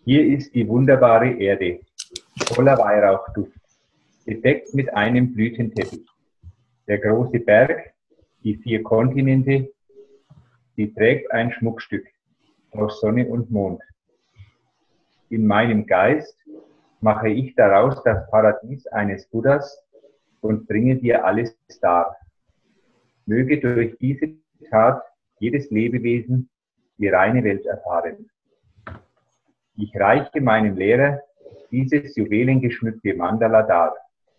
Hier ist die wunderbare Erde, voller Weihrauchduft, bedeckt mit einem Blütenteppich. Der große Berg, die 4 Kontinente, sie trägt ein Schmuckstück aus Sonne und Mond. In meinem Geist mache ich daraus das Paradies eines Buddhas und bringe dir alles dar. Möge durch diese Tat jedes Lebewesen die reine Welt erfahren. Ich reiche meinem Lehrer dieses juwelengeschmückte Mandala dar.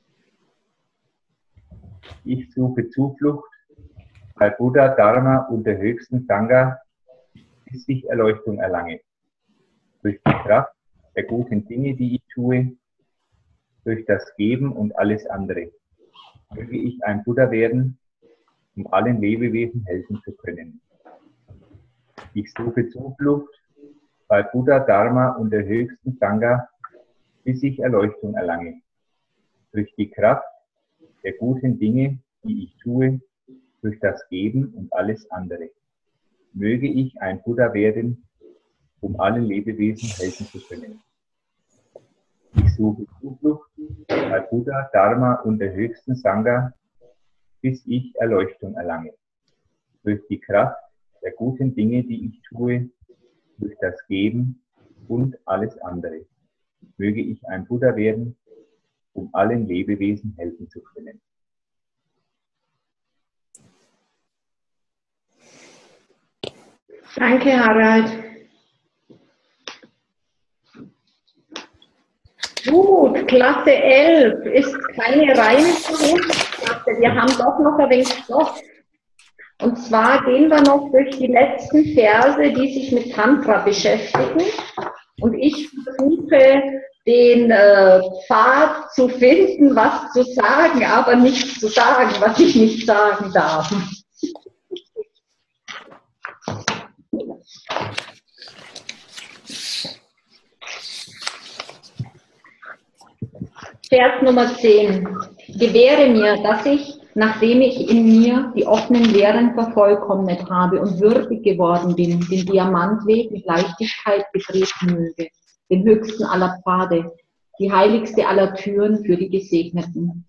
Ich suche Zuflucht bei Buddha, Dharma und der höchsten Sangha, bis ich Erleuchtung erlange. Durch die Kraft der guten Dinge, die ich tue, durch das Geben und alles andere. Möge ich ein Buddha werden, um allen Lebewesen helfen zu können. Ich suche Zuflucht bei Buddha, Dharma und der höchsten Sangha, bis ich Erleuchtung erlange. Durch die Kraft der guten Dinge, die ich tue, durch das Geben und alles andere. Möge ich ein Buddha werden, um allen Lebewesen helfen zu können. Ich suche Zuflucht bei Buddha, Dharma und der höchsten Sangha, bis ich Erleuchtung erlange. Durch die Kraft der guten Dinge, die ich tue, durch das Geben und alles andere. Möge ich ein Buddha werden, um allen Lebewesen helfen zu können. Danke, Harald. Gut, Klasse 11 ist keine reine Klasse. Wir haben doch noch ein wenig Stoff. Und zwar gehen wir noch durch die letzten Verse, die sich mit Tantra beschäftigen. Und ich versuche, den Pfad zu finden, was zu sagen, aber nichts zu sagen, was ich nicht sagen darf. Vers Nummer 10. Gewähre mir, dass ich, nachdem ich in mir die offenen Lehren vervollkommnet habe und würdig geworden bin, den Diamantweg mit Leichtigkeit betreten möge, den höchsten aller Pfade, die heiligste aller Türen für die Gesegneten.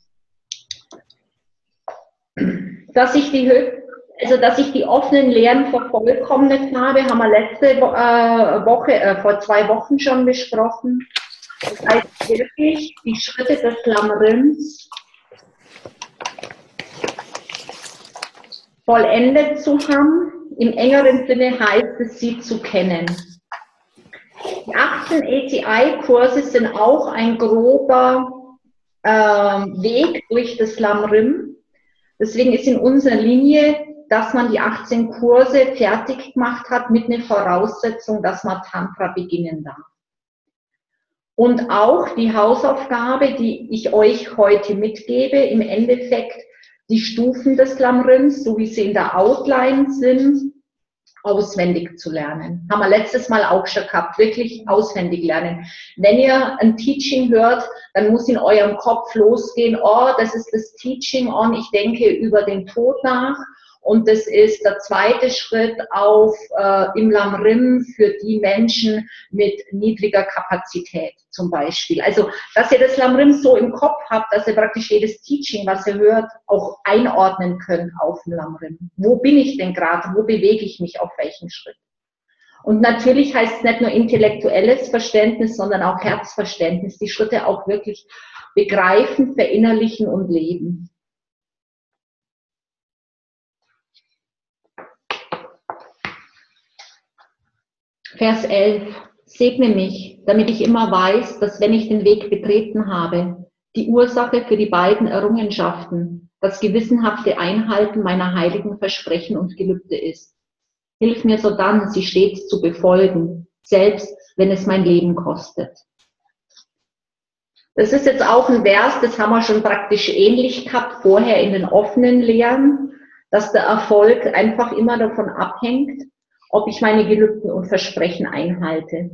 Dass ich die offenen Lehren vervollkommnet habe, haben wir letzte Woche, vor 2 Wochen schon besprochen. Das heißt wirklich, die Schritte des Lamrims vollendet zu haben. Im engeren Sinne heißt es, sie zu kennen. Die 18 ATI-Kurse sind auch ein grober Weg durch das Lamrim. Deswegen ist in unserer Linie, dass man die 18 Kurse fertig gemacht hat mit einer Voraussetzung, dass man Tantra beginnen darf. Und auch die Hausaufgabe, die ich euch heute mitgebe, im Endeffekt die Stufen des Lamrims, so wie sie in der Outline sind, auswendig zu lernen. Haben wir letztes Mal auch schon gehabt, wirklich auswendig lernen. Wenn ihr ein Teaching hört, dann muss in eurem Kopf losgehen, oh, das ist das Teaching on, ich denke über den Tod nach. Und das ist der zweite Schritt auf im Lamrim für die Menschen mit niedriger Kapazität zum Beispiel. Also, dass ihr das Lamrim so im Kopf habt, dass ihr praktisch jedes Teaching, was ihr hört, auch einordnen könnt auf dem Lamrim. Wo bin ich denn gerade? Wo bewege ich mich auf welchen Schritt? Und natürlich heißt es nicht nur intellektuelles Verständnis, sondern auch Herzverständnis. Die Schritte auch wirklich begreifen, verinnerlichen und leben. Vers 11. Segne mich, damit ich immer weiß, dass wenn ich den Weg betreten habe, die Ursache für die beiden Errungenschaften das gewissenhafte Einhalten meiner heiligen Versprechen und Gelübde ist. Hilf mir sodann, sie stets zu befolgen, selbst wenn es mein Leben kostet. Das ist jetzt auch ein Vers, das haben wir schon praktisch ähnlich gehabt vorher in den offenen Lehren, dass der Erfolg einfach immer davon abhängt, ob ich meine Gelübden und Versprechen einhalte.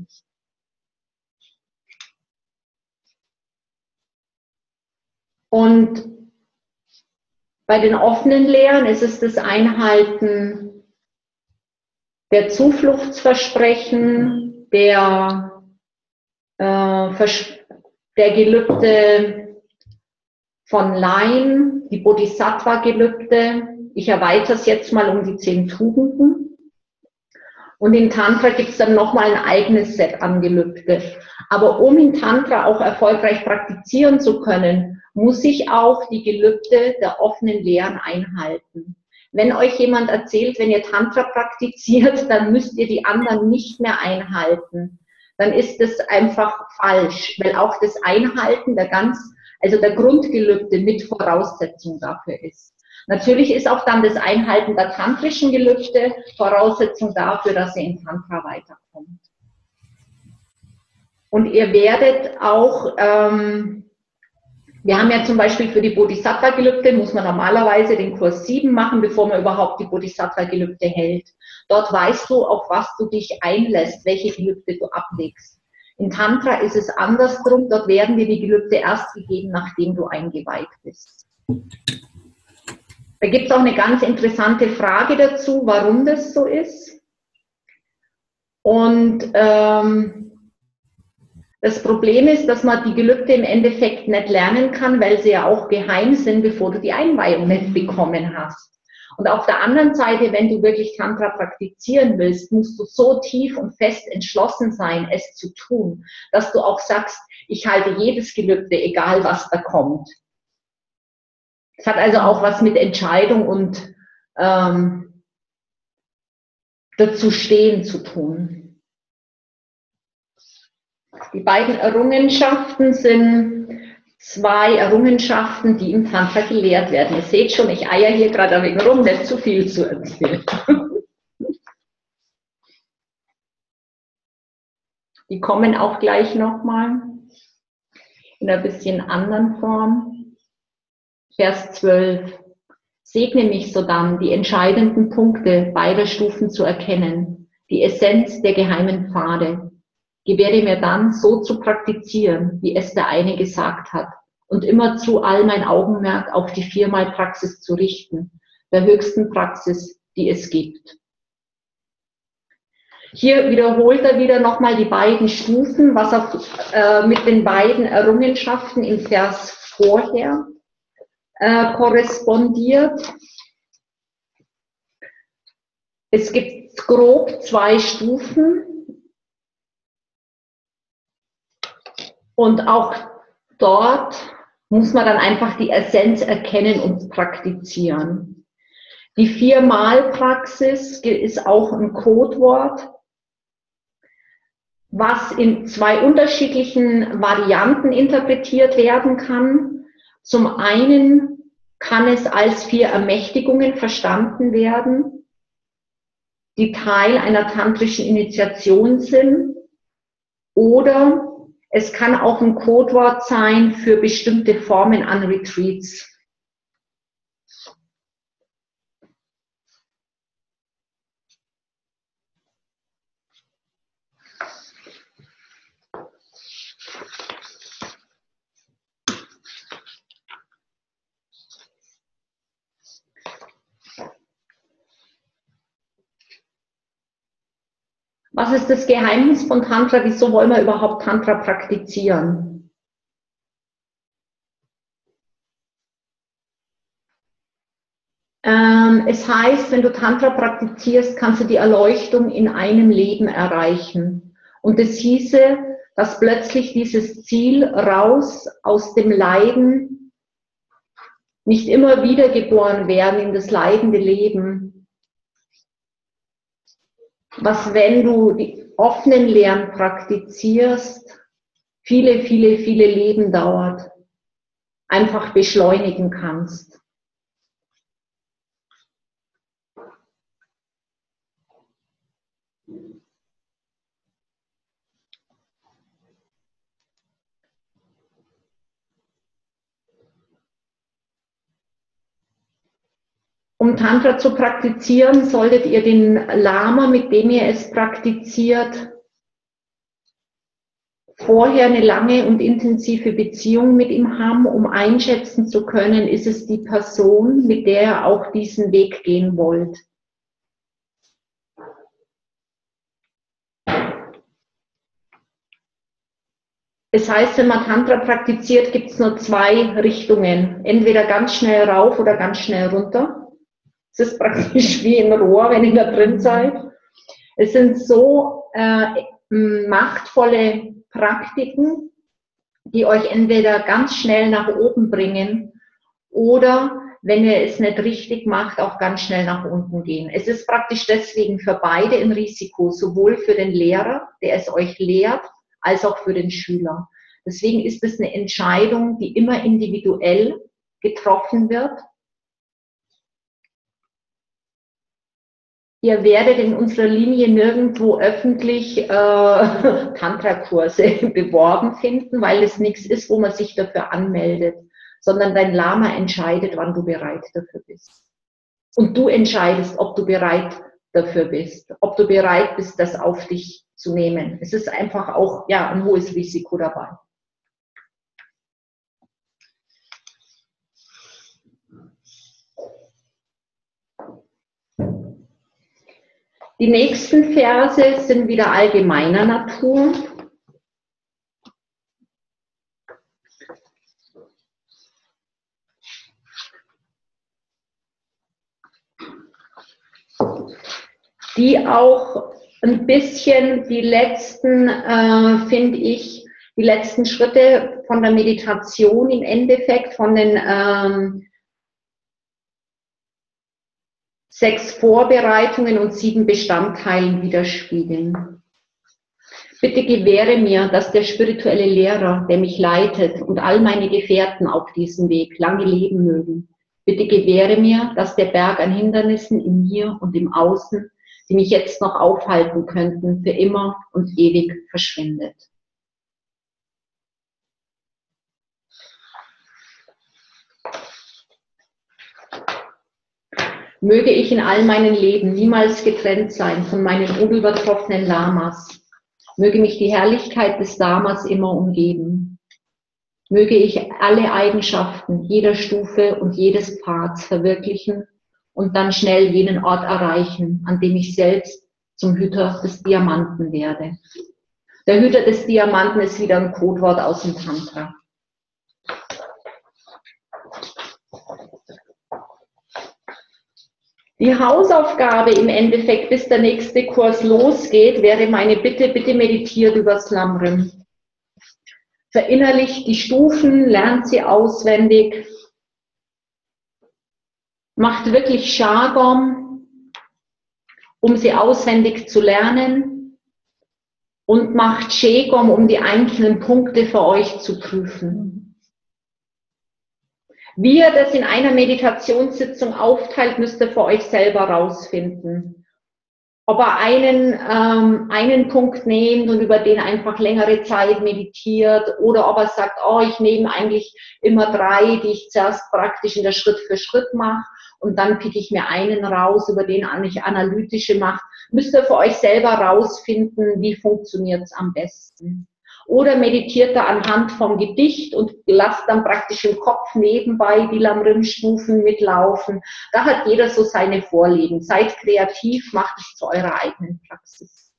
Und bei den offenen Lehren ist es das Einhalten der Zufluchtsversprechen, der der Gelübde von Laien, die Bodhisattva-Gelübde. Ich erweitere es jetzt mal um die 10 Tugenden. Und in Tantra gibt es dann nochmal ein eigenes Set an Gelübde. Aber um in Tantra auch erfolgreich praktizieren zu können, muss ich auch die Gelübde der offenen Lehren einhalten. Wenn euch jemand erzählt, wenn ihr Tantra praktiziert, dann müsst ihr die anderen nicht mehr einhalten, dann ist das einfach falsch, weil auch das Einhalten der Grundgelübde mit Voraussetzung dafür ist. Natürlich ist auch dann das Einhalten der tantrischen Gelübde Voraussetzung dafür, dass ihr in Tantra weiterkommt. Und ihr werdet auch, wir haben ja zum Beispiel für die Bodhisattva-Gelübde, muss man normalerweise den Kurs 7 machen, bevor man überhaupt die Bodhisattva-Gelübde hält. Dort weißt du, auf was du dich einlässt, welche Gelübde du ablegst. In Tantra ist es andersrum, dort werden dir die Gelübde erst gegeben, nachdem du eingeweiht bist. Da gibt es auch eine ganz interessante Frage dazu, warum das so ist. Und das Problem ist, dass man die Gelübde im Endeffekt nicht lernen kann, weil sie ja auch geheim sind, bevor du die Einweihung nicht bekommen hast. Und auf der anderen Seite, wenn du wirklich Tantra praktizieren willst, musst du so tief und fest entschlossen sein, es zu tun, dass du auch sagst, ich halte jedes Gelübde, egal was da kommt. Es hat also auch was mit Entscheidung und dazu stehen zu tun. Die beiden Errungenschaften sind 2 Errungenschaften, die im Tantra gelehrt werden. Ihr seht schon, ich eier hier gerade ein wenig rum, nicht zu viel zu erzählen. Die kommen auch gleich nochmal in einer bisschen anderen Form. Vers 12. Segne mich sodann, die entscheidenden Punkte beider Stufen zu erkennen, die Essenz der geheimen Pfade. Gewähre mir dann, so zu praktizieren, wie es der eine gesagt hat, und immerzu all mein Augenmerk auf die 4-mal-Praxis zu richten, der höchsten Praxis, die es gibt. Hier wiederholt er wieder nochmal die beiden Stufen, was auch mit den beiden Errungenschaften im Vers vorher korrespondiert. Es gibt grob 2 Stufen. Und auch dort muss man dann einfach die Essenz erkennen und praktizieren. Die 4-mal-Praxis ist auch ein Codewort, was in 2 unterschiedlichen Varianten interpretiert werden kann. Zum einen kann es als 4 Ermächtigungen verstanden werden, die Teil einer tantrischen Initiation sind, oder es kann auch ein Codewort sein für bestimmte Formen an Retreats. Was ist das Geheimnis von Tantra? Wieso wollen wir überhaupt Tantra praktizieren? Es heißt, wenn du Tantra praktizierst, kannst du die Erleuchtung in einem Leben erreichen. Und das hieße, dass plötzlich dieses Ziel raus aus dem Leiden, nicht immer wiedergeboren werden in das leidende Leben. Was, wenn du die offenen Lehren praktizierst, viele, viele, viele Leben dauert, einfach beschleunigen kannst. Um Tantra zu praktizieren, solltet ihr den Lama, mit dem ihr es praktiziert, vorher eine lange und intensive Beziehung mit ihm haben, um einschätzen zu können, ist es die Person, mit der ihr auch diesen Weg gehen wollt. Es heißt, wenn man Tantra praktiziert, gibt es nur zwei Richtungen. Entweder ganz schnell rauf oder ganz schnell runter. Es ist praktisch wie ein Rohr, wenn ihr da drin seid. Es sind so machtvolle Praktiken, die euch entweder ganz schnell nach oben bringen oder, wenn ihr es nicht richtig macht, auch ganz schnell nach unten gehen. Es ist praktisch deswegen für beide ein Risiko, sowohl für den Lehrer, der es euch lehrt, als auch für den Schüler. Deswegen ist es eine Entscheidung, die immer individuell getroffen wird. Ihr werdet in unserer Linie nirgendwo öffentlich Tantra-Kurse beworben finden, weil es nichts ist, wo man sich dafür anmeldet, sondern dein Lama entscheidet, wann du bereit dafür bist. Und du entscheidest, ob du bereit dafür bist, ob du bereit bist, das auf dich zu nehmen. Es ist einfach auch ein hohes Risiko dabei. Die nächsten Verse sind wieder allgemeiner Natur. Die auch ein bisschen die letzten, finde ich, die letzten Schritte von der Meditation im Endeffekt, von den 6 Vorbereitungen und 7 Bestandteilen widerspiegeln. Bitte gewähre mir, dass der spirituelle Lehrer, der mich leitet, und all meine Gefährten auf diesem Weg lange leben mögen. Bitte gewähre mir, dass der Berg an Hindernissen in mir und im Außen, die mich jetzt noch aufhalten könnten, für immer und ewig verschwindet. Möge ich in all meinen Leben niemals getrennt sein von meinen unübertroffenen Lamas. Möge mich die Herrlichkeit des Lamas immer umgeben. Möge ich alle Eigenschaften jeder Stufe und jedes Pfads verwirklichen und dann schnell jenen Ort erreichen, an dem ich selbst zum Hüter des Diamanten werde. Der Hüter des Diamanten ist wieder ein Codewort aus dem Tantra. Die Hausaufgabe im Endeffekt, bis der nächste Kurs losgeht, wäre meine Bitte, bitte meditiert über Slamrim. Verinnerlicht die Stufen, lernt sie auswendig, macht wirklich Jargon, um sie auswendig zu lernen und macht Shegom, um die einzelnen Punkte für euch zu prüfen. Wie ihr das in einer Meditationssitzung aufteilt, müsst ihr für euch selber rausfinden. Ob er einen Punkt nehmt und über den einfach längere Zeit meditiert oder ob er sagt, oh, ich nehme eigentlich immer 3, die ich zuerst praktisch in der Schritt für Schritt mache und dann picke ich mir einen raus, über den ich analytische mache. Müsst ihr für euch selber rausfinden, wie funktioniert es am besten. Oder meditiert er anhand vom Gedicht und lasst dann praktisch im Kopf nebenbei die Lamrim-Stufen mitlaufen. Da hat jeder so seine Vorlieben. Seid kreativ, macht es zu eurer eigenen Praxis.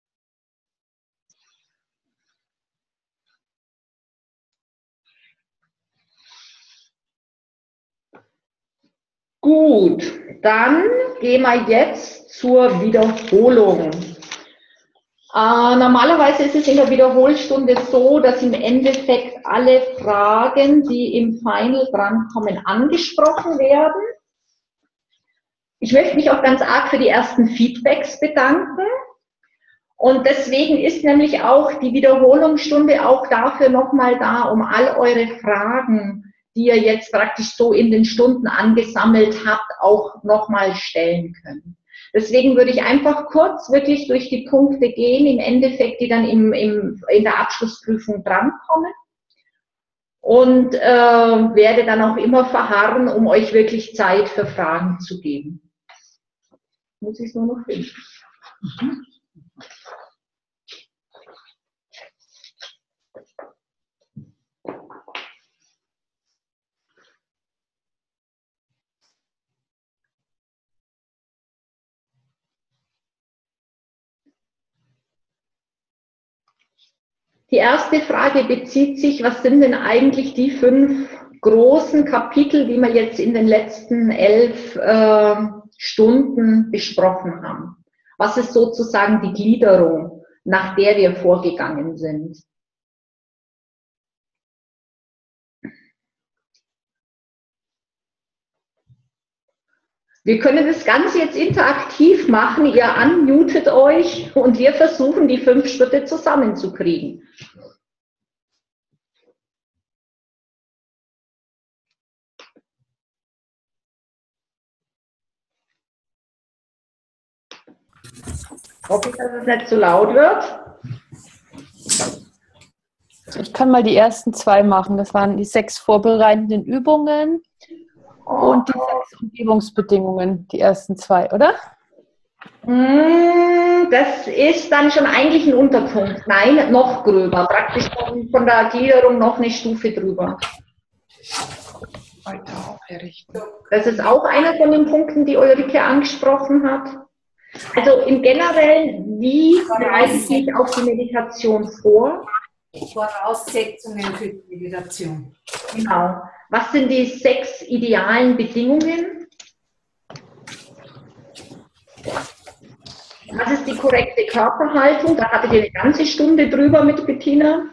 Gut, dann gehen wir jetzt zur Wiederholung. Normalerweise ist es in der Wiederholstunde so, dass im Endeffekt alle Fragen, die im Final drankommen, angesprochen werden. Ich möchte mich auch ganz arg für die ersten Feedbacks bedanken. Und deswegen ist nämlich auch die Wiederholungsstunde auch dafür nochmal da, um all eure Fragen, die ihr jetzt praktisch so in den Stunden angesammelt habt, auch nochmal stellen könnt. Deswegen würde ich einfach kurz wirklich durch die Punkte gehen, im Endeffekt, die dann in der Abschlussprüfung drankommen. Und werde dann auch immer verharren, um euch wirklich Zeit für Fragen zu geben. Muss ich es nur noch finden. Die erste Frage bezieht sich, was sind denn eigentlich die 5 großen Kapitel, die wir jetzt in den letzten 11 Stunden besprochen haben? Was ist sozusagen die Gliederung, nach der wir vorgegangen sind? Wir können das Ganze jetzt interaktiv machen. Ihr unmutet euch und wir versuchen, die 5 Schritte zusammenzukriegen. Hoffe ich, dass es nicht zu laut wird. Ich kann mal die ersten 2 machen. Das waren die 6 vorbereitenden Übungen und die 6 Umgebungsbedingungen, die ersten 2, oder? Das ist dann schon eigentlich ein Unterpunkt. Nein, noch gröber. Praktisch von der Gliederung noch eine Stufe drüber. Das ist auch einer von den Punkten, die Ulrike angesprochen hat. Also im Generellen, wie bereite ich mich auf die Meditation vor? Voraussetzungen für die Meditation. Genau. Was sind die 6 idealen Bedingungen? Was ist die korrekte Körperhaltung? Da hattet ihr eine ganze Stunde drüber mit Bettina.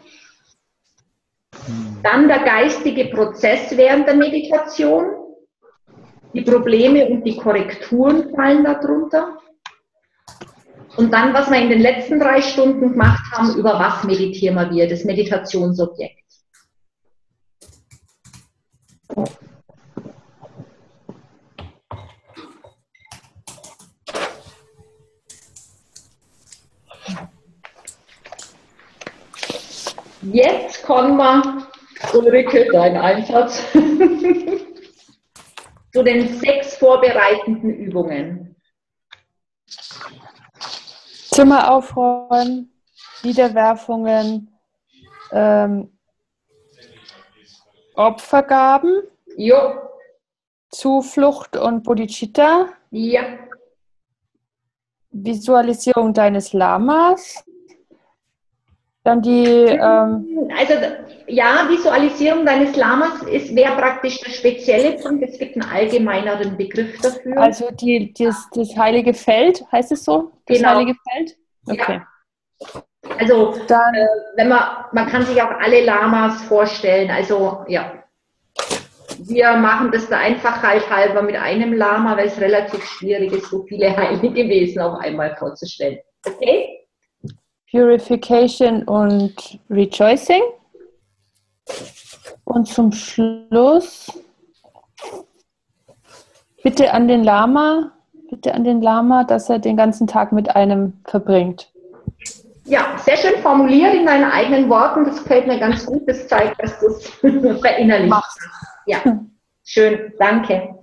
Dann der geistige Prozess während der Meditation. Die Probleme und die Korrekturen fallen darunter. Und dann, was wir in den letzten 3 Stunden gemacht haben, über was meditieren wir, das Meditationsobjekt. Jetzt kommen wir, Ulrike, dein Einsatz, zu den 6 vorbereitenden Übungen. Zimmer aufräumen, Niederwerfungen, Opfergaben, Jo. Zuflucht und Bodhicitta, Ja. Visualisierung deines Lamas, dann die... Also ja, Visualisierung deines Lamas wäre praktisch der spezielle Punkt. Es gibt einen allgemeineren Begriff dafür. Also das heilige Feld, heißt es so? Das Genau. heilige Feld? Okay. Ja. Also Dann, wenn man kann sich auch alle Lamas vorstellen. Also ja, wir machen das der Einfachheit halber mit einem Lama, weil es relativ schwierig ist, so viele heilige Wesen auf einmal vorzustellen. Okay? Purification und Rejoicing. Und zum Schluss bitte an den Lama, dass er den ganzen Tag mit einem verbringt. Ja, sehr schön formuliert in deinen eigenen Worten. Das gefällt mir ganz gut. Das zeigt, dass du es verinnerlicht hast. Ja, schön. Danke.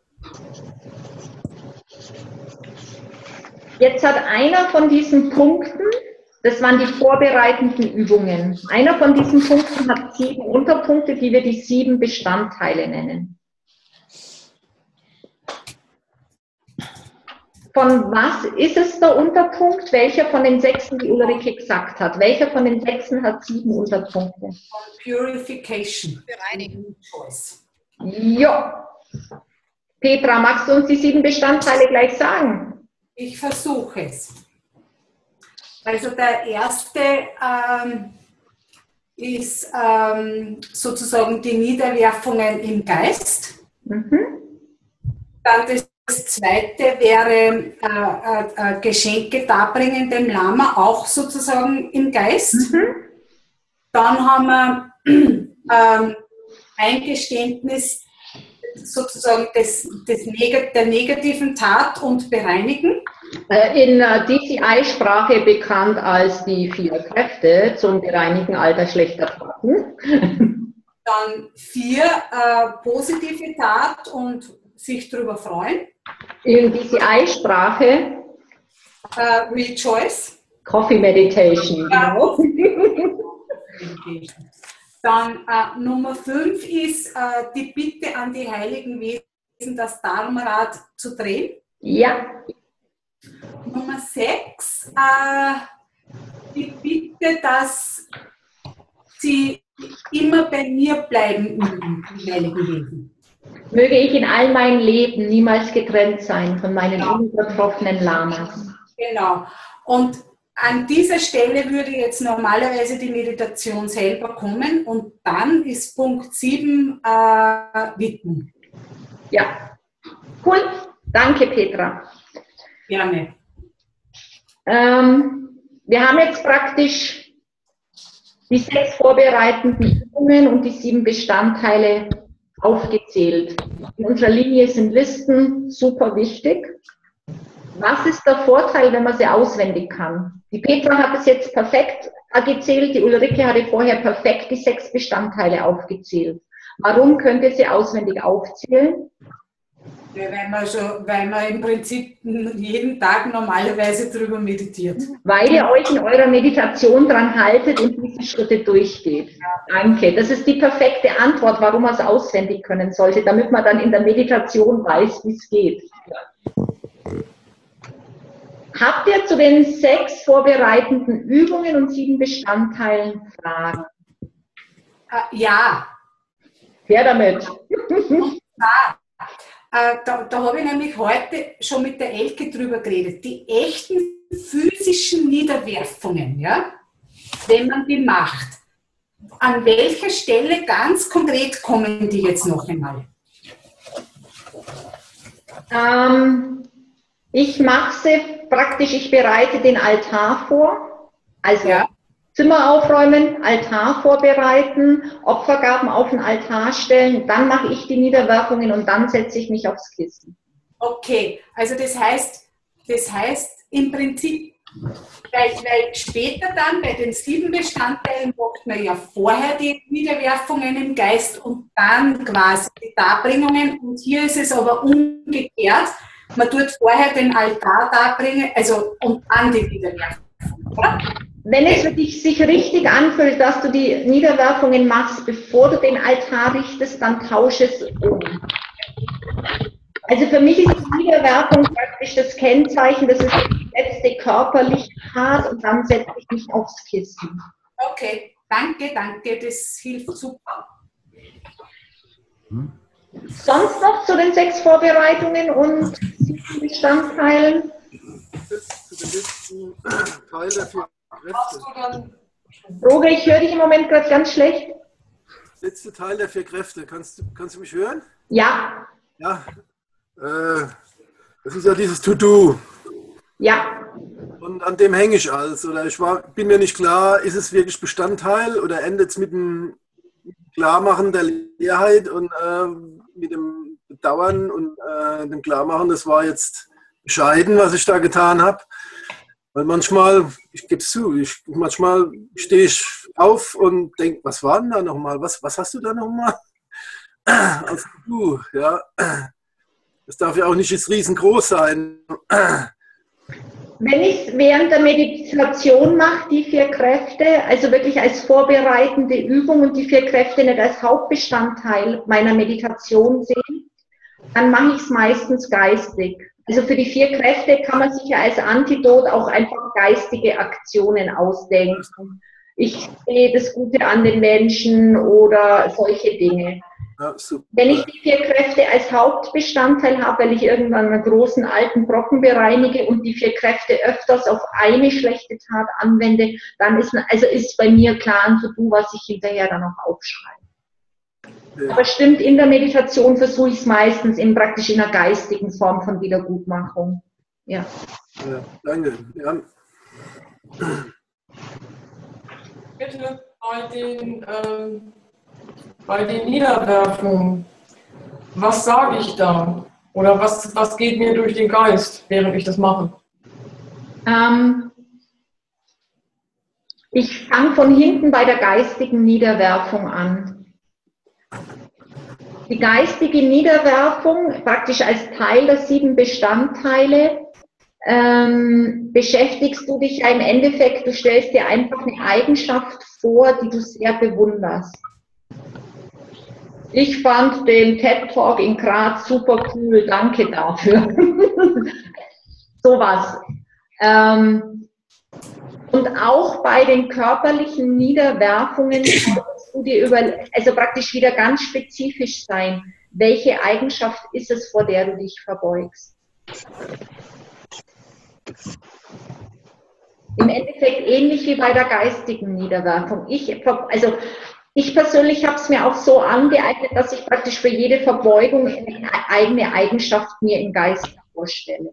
Jetzt hat einer von diesen Punkten, das waren die vorbereitenden Übungen, einer von diesen Punkten hat 7 Unterpunkte, die wir die 7 Bestandteile nennen. Von was ist es der Unterpunkt? Welcher von den 6, die Ulrike gesagt hat? Welcher von den 6 hat 7 Unterpunkte? Purification. Bereinigen. Ja. Petra, magst du uns die 7 Bestandteile gleich sagen? Ich versuche es. Also der erste ist sozusagen die Niederwerfungen im Geist. Mhm. Dann das zweite wäre Geschenke darbringen dem Lama, auch sozusagen im Geist. Mhm. Dann haben wir Eingeständnis sozusagen der negativen Tat und bereinigen. In DCI-Sprache bekannt als die 4 Kräfte zum Bereinigen alter schlechter Taten. Dann 4 positive Tat und sich darüber freuen. In DCI-Sprache Rejoice. Coffee Meditation. Genau. Dann Nummer 5 ist die Bitte an die heiligen Wesen, das Dharmarad zu drehen. Ja. Nummer 6, die Bitte, dass sie immer bei mir bleiben mögen, die heiligen Wesen. Möge ich in all meinem Leben niemals getrennt sein von meinen unübertroffenen Lamas. Genau. Und an dieser Stelle würde jetzt normalerweise die Meditation selber kommen und dann ist Punkt 7 Widmung. Ja, cool. Danke, Petra. Gerne. Wir haben jetzt praktisch die 6 vorbereitenden Übungen und die 7 Bestandteile aufgezählt. In unserer Linie sind Listen super wichtig. Was ist der Vorteil, wenn man sie auswendig kann? Die Petra hat es jetzt perfekt gezählt, die Ulrike hatte vorher perfekt die 6 Bestandteile aufgezählt. Warum könnt ihr sie auswendig aufzählen? Ja, weil man im Prinzip jeden Tag normalerweise drüber meditiert. Weil ihr euch in eurer Meditation dran haltet und diese Schritte durchgeht. Danke. Das ist die perfekte Antwort, warum man es auswendig können sollte, damit man dann in der Meditation weiß, wie es geht. Habt ihr zu den 6 vorbereitenden Übungen und 7 Bestandteilen Fragen? Ja. Her damit. Da habe ich nämlich heute schon mit der Elke drüber geredet. Die echten physischen Niederwerfungen, ja, wenn man die macht, an welcher Stelle ganz konkret kommen die jetzt noch einmal? Ich mache sie praktisch, ich bereite den Altar vor, also ja. Zimmer aufräumen, Altar vorbereiten, Opfergaben auf den Altar stellen, dann mache ich die Niederwerfungen und dann setze ich mich aufs Kissen. Okay, also das heißt im Prinzip, weil später dann bei den 7 Bestandteilen macht man ja vorher die Niederwerfungen im Geist und dann quasi die Darbringungen und hier ist es aber umgekehrt. Man tut vorher den Altar darbringen, also und dann die Niederwerfungen, oder? Wenn es für dich sich richtig anfühlt, dass du die Niederwerfungen machst, bevor du den Altar richtest, dann tausche es um. Also für mich ist die Niederwerfung praktisch das Kennzeichen, das ist die letzte Körperlichkeit und dann setze ich mich aufs Kissen. Okay, danke, das hilft super. Sonst noch zu den 6 Vorbereitungen und 7 Bestandteilen? Zu den letzten Teil der 4 Kräfte. Roger, ich höre dich im Moment gerade ganz schlecht. Letzte Teil der 4 Kräfte. Kannst du mich hören? Ja. Ja. Das ist ja dieses To-Do. Ja. Und an dem hänge ich alles. Oder bin mir nicht klar, ist es wirklich Bestandteil oder endet es mit dem Klarmachen der Leerheit und mit dem Bedauern und dem Klarmachen, das war jetzt bescheiden, was ich da getan habe. Weil manchmal, ich gebe es zu, manchmal stehe ich auf und denke, was war denn da nochmal? Was hast du da nochmal? Also du, ja. Das darf ja auch nicht jetzt riesengroß sein. Wenn ich es während der Meditation mache, die 4 Kräfte, also wirklich als vorbereitende Übung und die 4 Kräfte nicht als Hauptbestandteil meiner Meditation sehe, dann mache ich es meistens geistig. Also für die 4 Kräfte kann man sich ja als Antidot auch einfach geistige Aktionen ausdenken. Ich sehe das Gute an den Menschen oder solche Dinge. Ja, wenn ich die 4 Kräfte als Hauptbestandteil habe, weil ich irgendwann einen großen alten Brocken bereinige und die 4 Kräfte öfters auf eine schlechte Tat anwende, dann ist bei mir klar ein To-Do, was ich hinterher dann auch aufschreibe. Ja. Aber stimmt, in der Meditation versuche ich es meistens praktisch in einer geistigen Form von Wiedergutmachung. Ja. Ja, danke. Ja. Bitte bei den Niederwerfungen, was sage ich da? Oder was geht mir durch den Geist, während ich das mache? Ich fange von hinten bei der geistigen Niederwerfung an. Die geistige Niederwerfung, praktisch als Teil der 7 Bestandteile, beschäftigst du dich ja im Endeffekt, du stellst dir einfach eine Eigenschaft vor, die du sehr bewunderst. Ich fand den TED-Talk in Graz super cool, danke dafür. Sowas. Und auch bei den körperlichen Niederwerfungen solltest du dir also praktisch wieder ganz spezifisch sein. Welche Eigenschaft ist es, vor der du dich verbeugst? Im Endeffekt ähnlich wie bei der geistigen Niederwerfung. Ich persönlich habe es mir auch so angeeignet, dass ich praktisch für jede Verbeugung eine eigene Eigenschaft mir im Geist vorstelle.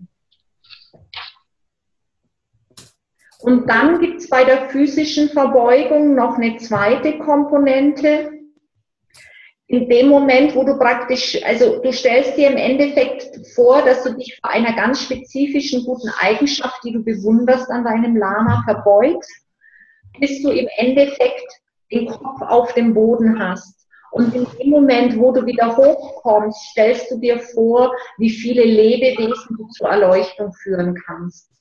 Und dann gibt es bei der physischen Verbeugung noch eine zweite Komponente. In dem Moment, wo du praktisch, also du stellst dir im Endeffekt vor, dass du dich vor einer ganz spezifischen guten Eigenschaft, die du bewunderst an deinem Lama, verbeugst, bis du im Endeffekt den Kopf auf dem Boden hast. Und in dem Moment, wo du wieder hochkommst, stellst du dir vor, wie viele Lebewesen du zur Erleuchtung führen kannst.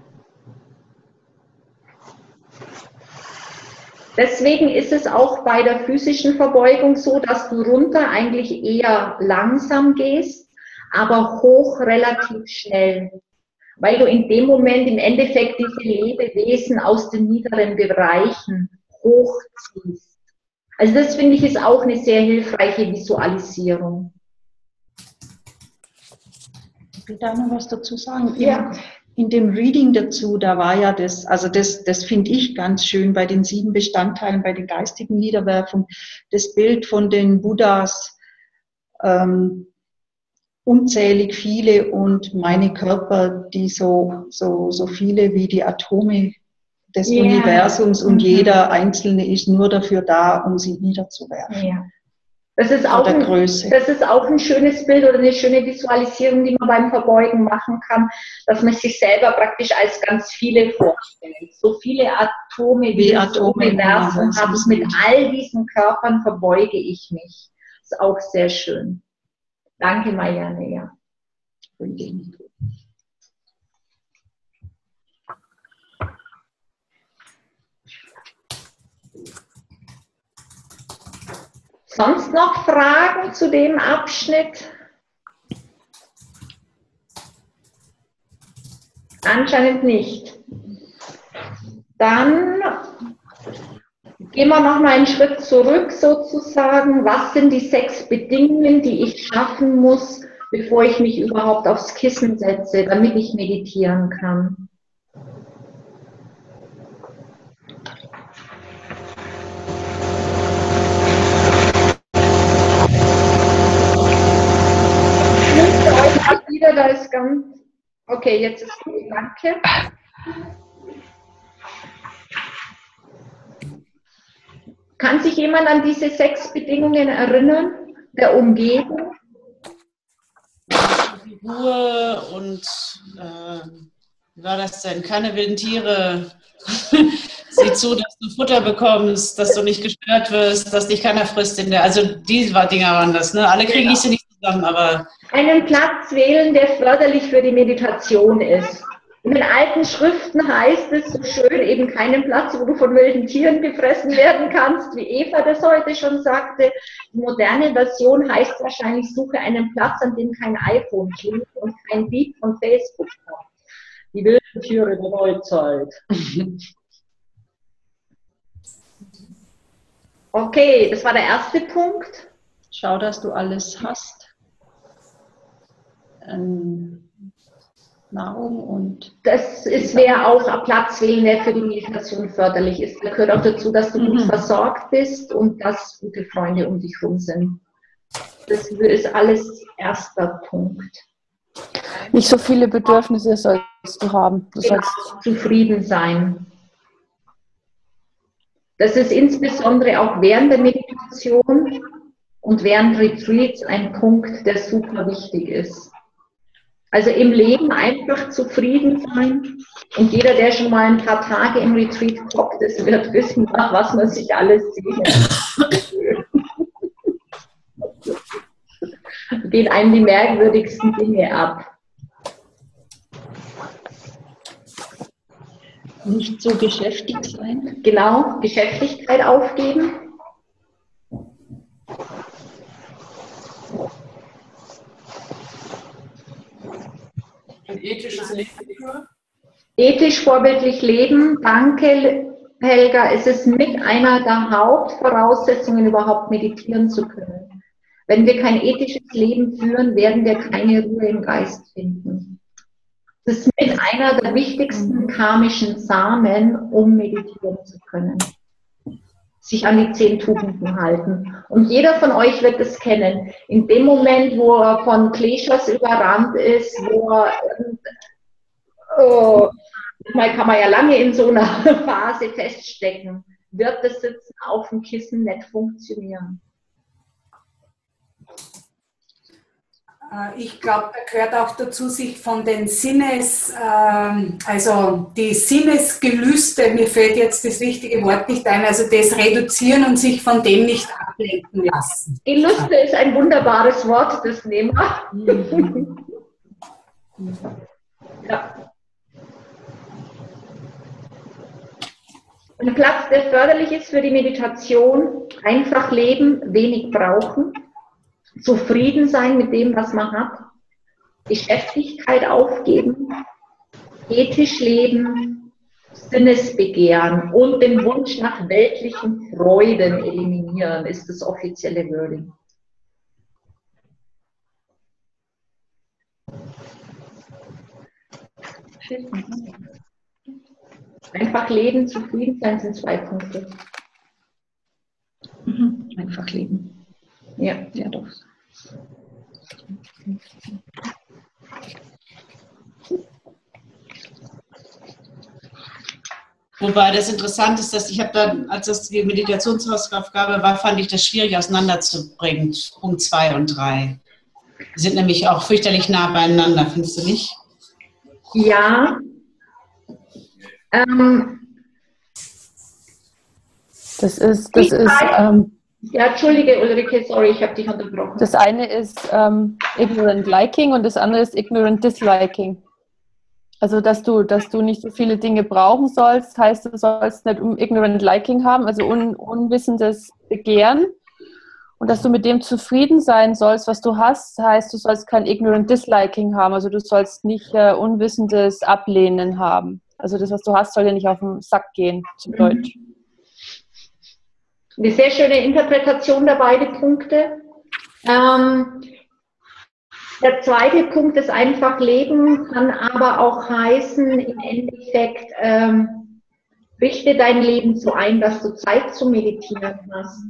Deswegen ist es auch bei der physischen Verbeugung so, dass du runter eigentlich eher langsam gehst, aber hoch relativ schnell, weil du in dem Moment im Endeffekt diese Lebewesen aus den niederen Bereichen hochziehst. Also das finde ich ist auch eine sehr hilfreiche Visualisierung. Ich will da noch was dazu sagen. Ja. In dem Reading dazu, da war ja das, also das finde ich ganz schön bei den 7 Bestandteilen, bei den geistigen Niederwerfungen, das Bild von den Buddhas, unzählig viele und meine Körper, die so viele wie die Atome des Universums und jeder Einzelne ist nur dafür da, um sie niederzuwerfen. Ja. Das ist auch ein schönes Bild oder eine schöne Visualisierung, die man beim Verbeugen machen kann, dass man sich selber praktisch als ganz viele vorstellt. So viele Atome wie das Universum hat. Mit all diesen Körpern verbeuge ich mich. Das ist auch sehr schön. Danke, Marianne. Ja. Sonst noch Fragen zu dem Abschnitt? Anscheinend nicht. Dann gehen wir noch mal einen Schritt zurück sozusagen. Was sind die 6 Bedingungen, die ich schaffen muss, bevor ich mich überhaupt aufs Kissen setze, damit ich meditieren kann? Da ist ganz, okay, jetzt ist gut, danke. Kann sich jemand an diese 6 Bedingungen erinnern, der Umgebung? Ruhe und, wie war das denn? Keine wilden Tiere. Sieh zu, dass du Futter bekommst, dass du nicht gestört wirst, dass dich keiner frisst. Also die Dinger waren das, ne? Alle kriege ich sie nicht zusammen, aber... Einen Platz wählen, der förderlich für die Meditation ist. In den alten Schriften heißt es so schön, eben keinen Platz, wo du von wilden Tieren gefressen werden kannst, wie Eva das heute schon sagte. Die moderne Version heißt wahrscheinlich, suche einen Platz, an dem kein iPhone klingelt und kein Beat von Facebook kommt. Die wilden Tiere der Neuzeit. Okay, das war der erste Punkt. Schau, dass du alles hast. Nahrung und... Das wäre auch ein Platz wählen, der für die Meditation förderlich ist. Da gehört auch dazu, dass du gut versorgt bist und dass gute Freunde um dich herum sind. Das ist alles erster Punkt. Nicht so viele Bedürfnisse sollst du haben. Du sollst zufrieden sein. Das ist insbesondere auch während der Meditation und während Retreats ein Punkt, der super wichtig ist. Also im Leben einfach zufrieden sein. Und jeder, der schon mal ein paar Tage im Retreat kommt, das wird wissen, nach was man sich alles sehnt. Gehen einem die merkwürdigsten Dinge ab. Nicht so beschäftigt sein. Genau, Beschäftigkeit aufgeben. Ein ethisches Leben führen. Ethisch vorbildlich leben, danke Helga, es ist mit einer der Hauptvoraussetzungen, überhaupt meditieren zu können. Wenn wir kein ethisches Leben führen, werden wir keine Ruhe im Geist finden. Das ist mit einer der wichtigsten karmischen Samen, um meditieren zu können. Sich an die 10 Tugenden halten. Und jeder von euch wird es kennen. In dem Moment, wo er von Kleshas überrannt ist, wo er manchmal kann man ja lange in so einer Phase feststecken, wird das Sitzen auf dem Kissen nicht funktionieren. Ich glaube, da gehört auch dazu, sich von den also die Sinnesgelüste, mir fällt jetzt das richtige Wort nicht ein, also das reduzieren und sich von dem nicht ablenken lassen. Gelüste ist ein wunderbares Wort, das nehmen wir. Ja. Ein Platz, der förderlich ist für die Meditation, einfach leben, wenig brauchen, zufrieden sein mit dem, was man hat, Geschäftigkeit aufgeben, ethisch leben, Sinnesbegehren und den Wunsch nach weltlichen Freuden eliminieren, ist das offizielle Wording. Einfach leben, zufrieden sein sind 2 Punkte. Einfach leben. Ja, Ja, doch. Wobei das interessant ist, dass ich habe dann, als das die Meditationsaufgabe war, fand ich das schwierig auseinanderzubringen, Punkt 2 und 3. Die sind nämlich auch fürchterlich nah beieinander, findest du nicht? Ja. Ja, entschuldige Ulrike, sorry, ich habe dich unterbrochen. Das eine ist ignorant liking und das andere ist ignorant disliking. Also, dass du nicht so viele Dinge brauchen sollst, heißt, du sollst nicht ignorant liking haben, also unwissendes Begehren. Und dass du mit dem zufrieden sein sollst, was du hast, heißt, du sollst kein ignorant disliking haben. Also, du sollst nicht unwissendes Ablehnen haben. Also, das, was du hast, soll dir nicht auf den Sack gehen, zu Deutsch. Eine sehr schöne Interpretation der beiden Punkte. Der zweite Punkt ist einfach leben, kann aber auch heißen, im Endeffekt, richte dein Leben so ein, dass du Zeit zu meditieren hast.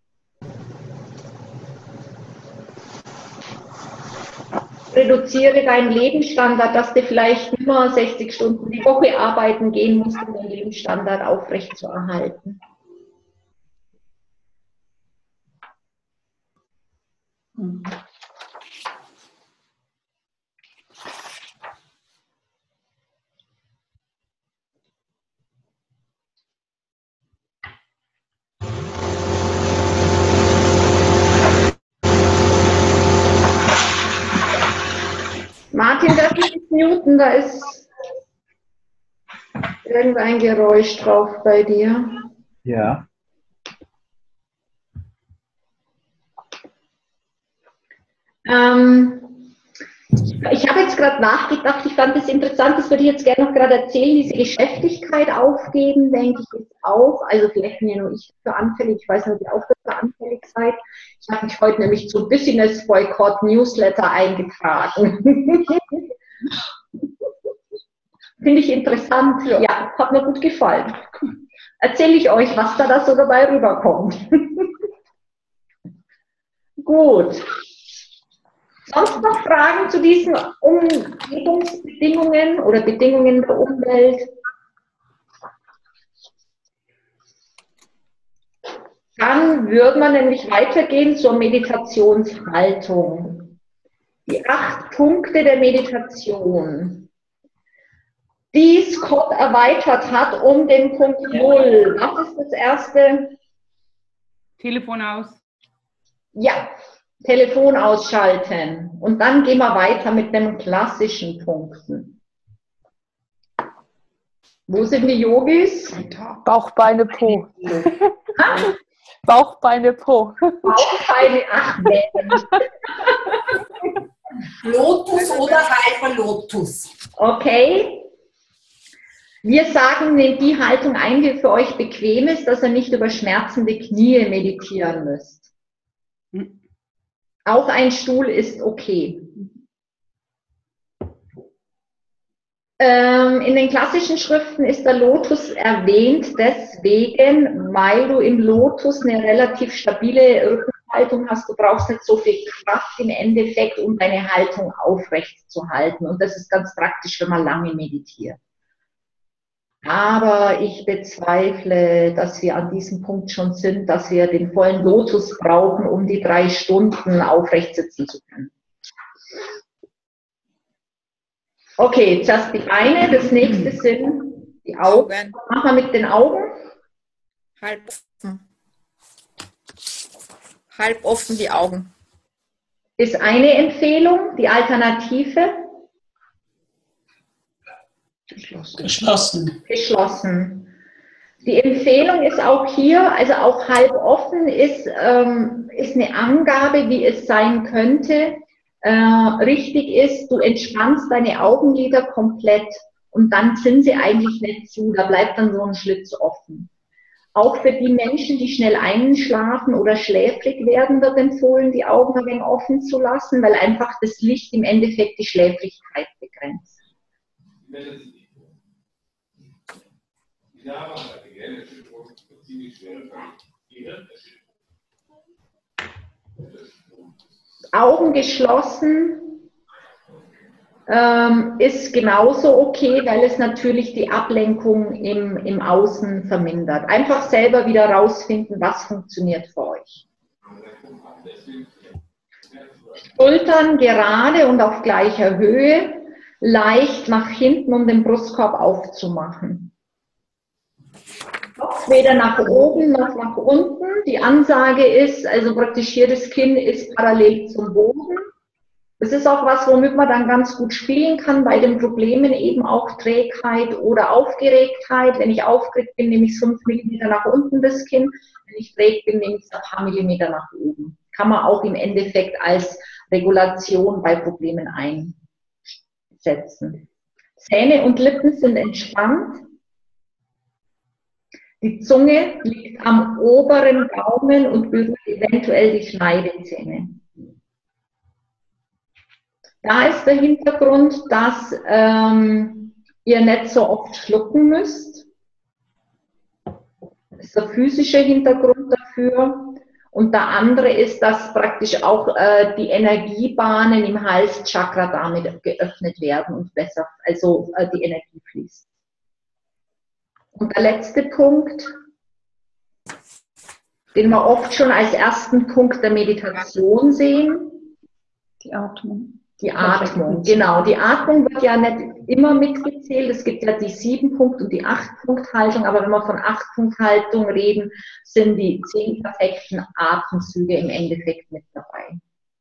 Reduziere deinen Lebensstandard, dass du vielleicht nur 60 Stunden die Woche arbeiten gehen musst, um deinen Lebensstandard aufrechtzuerhalten. Martin, darf ich dich muten? Da ist irgendein Geräusch drauf bei dir. Ja. Ich habe jetzt gerade nachgedacht, ich fand es interessant, das würde ich jetzt gerne noch gerade erzählen, diese Geschäftigkeit aufgeben, denke ich, ist auch, also vielleicht bin ja nur ich für anfällig, ich weiß nicht, ob ihr auch dafür anfällig seid. Ich habe mich heute nämlich zu Business Boycott Newsletter eingetragen. Finde ich interessant, ja, hat mir gut gefallen. Erzähle ich euch, was da so dabei rüberkommt. Gut. Sonst noch Fragen zu diesen Umgebungsbedingungen oder Bedingungen der Umwelt? Dann würde man nämlich weitergehen zur Meditationshaltung. Die 8 Punkte der Meditation, die Scott erweitert hat um den Punkt 0. Was ist das erste? Telefon aus. Ja. Telefon ausschalten. Und dann gehen wir weiter mit den klassischen Punkten. Wo sind die Yogis? Bauch, Beine, Po. Bauch, Beine, Po. Bauch, Beine, ach Mensch. Lotus oder halber Lotus. Okay. Wir sagen, nehmt die Haltung ein, die für euch bequem ist, dass ihr nicht über schmerzende Knie meditieren müsst. Auch ein Stuhl ist okay. In den klassischen Schriften ist der Lotus erwähnt, deswegen, weil du im Lotus eine relativ stabile Rückenhaltung hast. Du brauchst nicht so viel Kraft im Endeffekt, um deine Haltung aufrecht zu halten. Und das ist ganz praktisch, wenn man lange meditiert. Aber ich bezweifle, dass wir an diesem Punkt schon sind, dass wir den vollen Lotus brauchen, um die 3 Stunden aufrecht sitzen zu können. Okay, zuerst die Beine, das nächste sind die Augen. Was machen wir mit den Augen? Halb offen. Halb offen die Augen. Ist eine Empfehlung, die Alternative? Geschlossen. Geschlossen. Die Empfehlung ist auch hier, also auch halb offen ist eine Angabe, wie es sein könnte. Richtig ist, du entspannst deine Augenlider komplett und dann sind sie eigentlich nicht zu, da bleibt dann so ein Schlitz offen. Auch für die Menschen, die schnell einschlafen oder schläfrig werden, wird empfohlen, die Augen ein wenig offen zu lassen, weil einfach das Licht im Endeffekt die Schläfrigkeit begrenzt. Augen geschlossen ist genauso okay, weil es natürlich die Ablenkung im Außen vermindert. Einfach selber wieder rausfinden, was funktioniert für euch. Schultern gerade und auf gleicher Höhe, leicht nach hinten, um den Brustkorb aufzumachen. Kopf weder nach oben noch nach unten. Die Ansage ist, also praktisch hier das Kinn ist parallel zum Boden. Das ist auch was, womit man dann ganz gut spielen kann bei den Problemen, eben auch Trägheit oder Aufgeregtheit. Wenn ich aufgeregt bin, nehme ich 5 mm nach unten das Kinn. Wenn ich träge bin, nehme ich es ein paar Millimeter nach oben. Kann man auch im Endeffekt als Regulation bei Problemen einsetzen. Zähne und Lippen sind entspannt. Die Zunge liegt am oberen Gaumen und berührt eventuell die Schneidezähne. Da ist der Hintergrund, dass ihr nicht so oft schlucken müsst. Das ist der physische Hintergrund dafür. Und der andere ist, dass praktisch auch die Energiebahnen im Halschakra damit geöffnet werden und besser, also die Energie fließt. Und der letzte Punkt, den wir oft schon als ersten Punkt der Meditation sehen. Die Atmung. Die Atmung, genau. Die Atmung wird ja nicht immer mitgezählt. Es gibt ja die 7-Punkt- und die 8-Punkt-Haltung, aber wenn wir von 8-Punkt-Haltung reden, sind die 10 perfekten Atemzüge im Endeffekt mit dabei.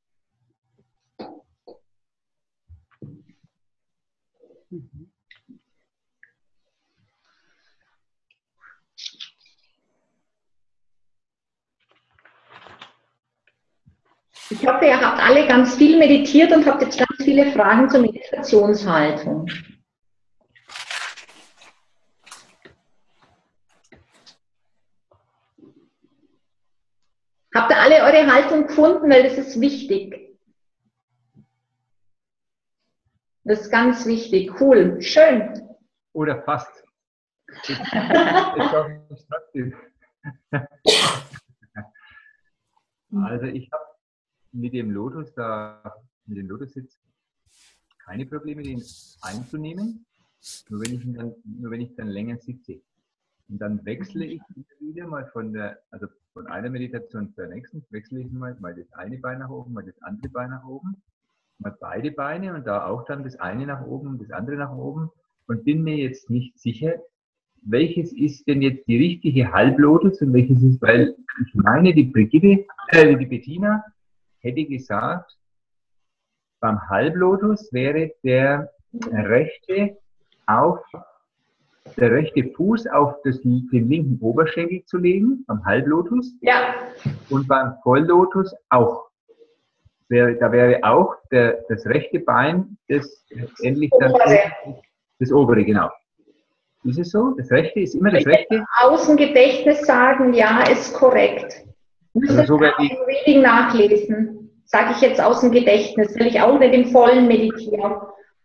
Ich hoffe, ihr habt alle ganz viel meditiert und habt jetzt ganz viele Fragen zur Meditationshaltung. Habt ihr alle eure Haltung gefunden? Weil das ist wichtig. Das ist ganz wichtig. Cool. Schön. Oder fast. Also ich habe mit dem Lotus da, mit dem Lotussitz keine Probleme, den einzunehmen, nur wenn ich dann länger sitze. Und dann wechsle ich wieder mal von einer Meditation zur nächsten, wechsle ich mal das eine Bein nach oben, mal das andere Bein nach oben, mal beide Beine und da auch dann das eine nach oben und das andere nach oben und bin mir jetzt nicht sicher, welches ist denn jetzt die richtige Halblotus und welches ist, weil ich meine, die Bettina hätte gesagt, beim Halblotus wäre der rechte Fuß auf den linken Oberschenkel zu legen, beim Halblotus. Ja. Und beim Volllotus auch. Da wäre auch das rechte Bein das endlich dann das obere, genau. Ist es so? Das Rechte ist immer das Rechte? Außengedächtnis sagen, ja, ist korrekt. Müssen Also so wir im Reading nachlesen. Sage ich jetzt aus dem Gedächtnis, weil ich auch nicht im Vollen meditiere.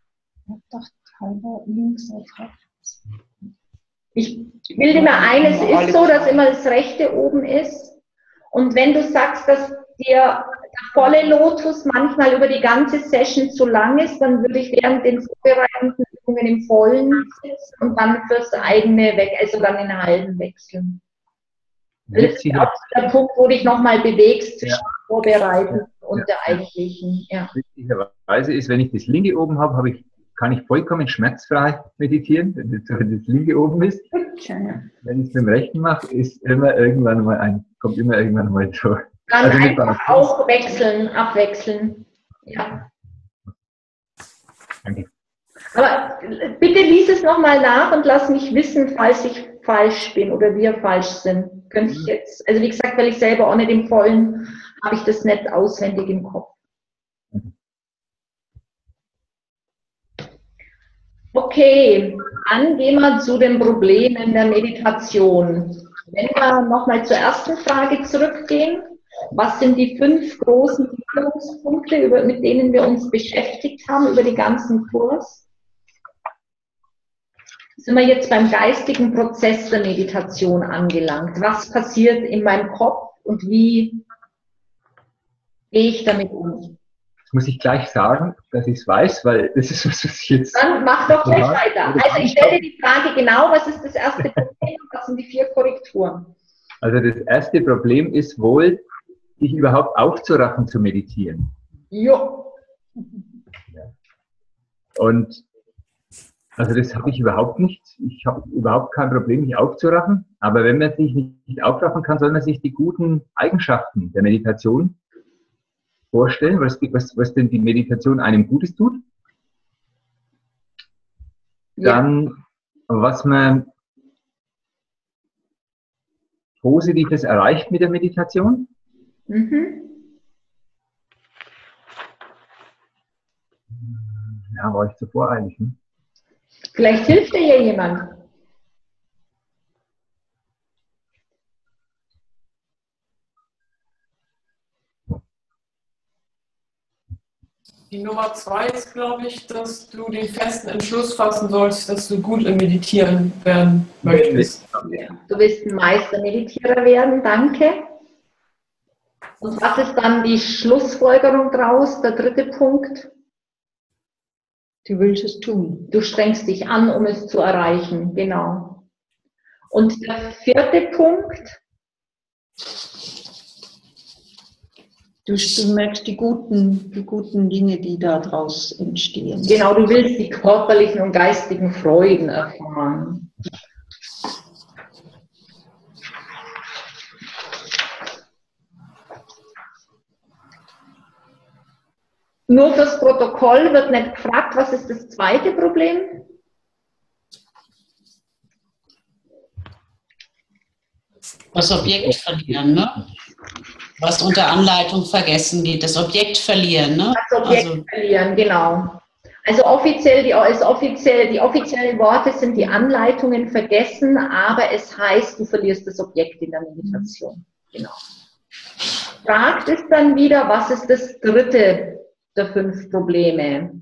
Ich bilde mir ein, es ist so, dass immer das Rechte oben ist. Und wenn du sagst, dass dir der volle Lotus manchmal über die ganze Session zu lang ist, dann würde ich während den vorbereitenden Übungen im Vollen sitzen und dann fürs eigene weg, also dann in halben wechseln. Das ist auch der Punkt, wo du dich nochmal bewegst zwischen Vorbereiten und der eigentlichen. Ja. Richtigerweise ist, wenn ich das linke oben habe, kann ich vollkommen schmerzfrei meditieren, wenn das linke oben ist. Wenn ich es mit dem rechten mache, kommt immer irgendwann mal so. Dann also einfach auch wechseln, abwechseln. Ja. Danke. Aber bitte lies es nochmal nach und lass mich wissen, falls ich falsch bin oder wir falsch sind. Könnte ich jetzt, also wie gesagt, weil ich selber auch nicht im Vollen, habe ich das nicht auswendig im Kopf. Okay, dann gehen wir zu den Problemen der Meditation. Wenn wir nochmal zur ersten Frage zurückgehen, was sind die 5 großen Führungspunkte, mit denen wir uns beschäftigt haben über den ganzen Kurs? Sind wir jetzt beim geistigen Prozess der Meditation angelangt? Was passiert in meinem Kopf und wie gehe ich damit um? Das muss ich gleich sagen, dass ich es weiß, weil das ist was ich jetzt... Dann mach doch gleich weiter. Also ich stelle die Frage genau, was ist das erste Problem und was sind die 4 Korrekturen? Also das erste Problem ist wohl, sich überhaupt aufzuraffen zu meditieren. Jo. Und also das habe ich überhaupt nicht. Ich habe überhaupt kein Problem, mich aufzuraffen. Aber wenn man sich nicht aufraffen kann, soll man sich die guten Eigenschaften der Meditation vorstellen, was denn die Meditation einem Gutes tut. Dann, was man Positives erreicht mit der Meditation. Ja, war ich zu voreilig. Ne? Vielleicht hilft dir hier jemand. Die Nummer 2 ist, glaube ich, dass du den festen Entschluss fassen sollst, dass du gut im Meditieren werden möchtest. Du willst ein Meistermeditierer werden, danke. Und was ist dann die Schlussfolgerung draus, der 3. Punkt? Du willst es tun. Du strengst dich an, um es zu erreichen, genau. Und der 4. Punkt? Du merkst die guten Dinge, die daraus entstehen. Genau, du willst die körperlichen und geistigen Freuden erfahren. Nur fürs Protokoll wird nicht gefragt, was ist das 2. Problem? Das Objekt verlieren, ne? Was unter Anleitung vergessen geht, das Objekt verlieren, ne? Das Objekt verlieren, genau. Also offiziell, die offiziellen Worte sind die Anleitungen vergessen, aber es heißt, du verlierst das Objekt in der Meditation. Genau. Fragt es dann wieder, was ist das 3. der 5 Probleme?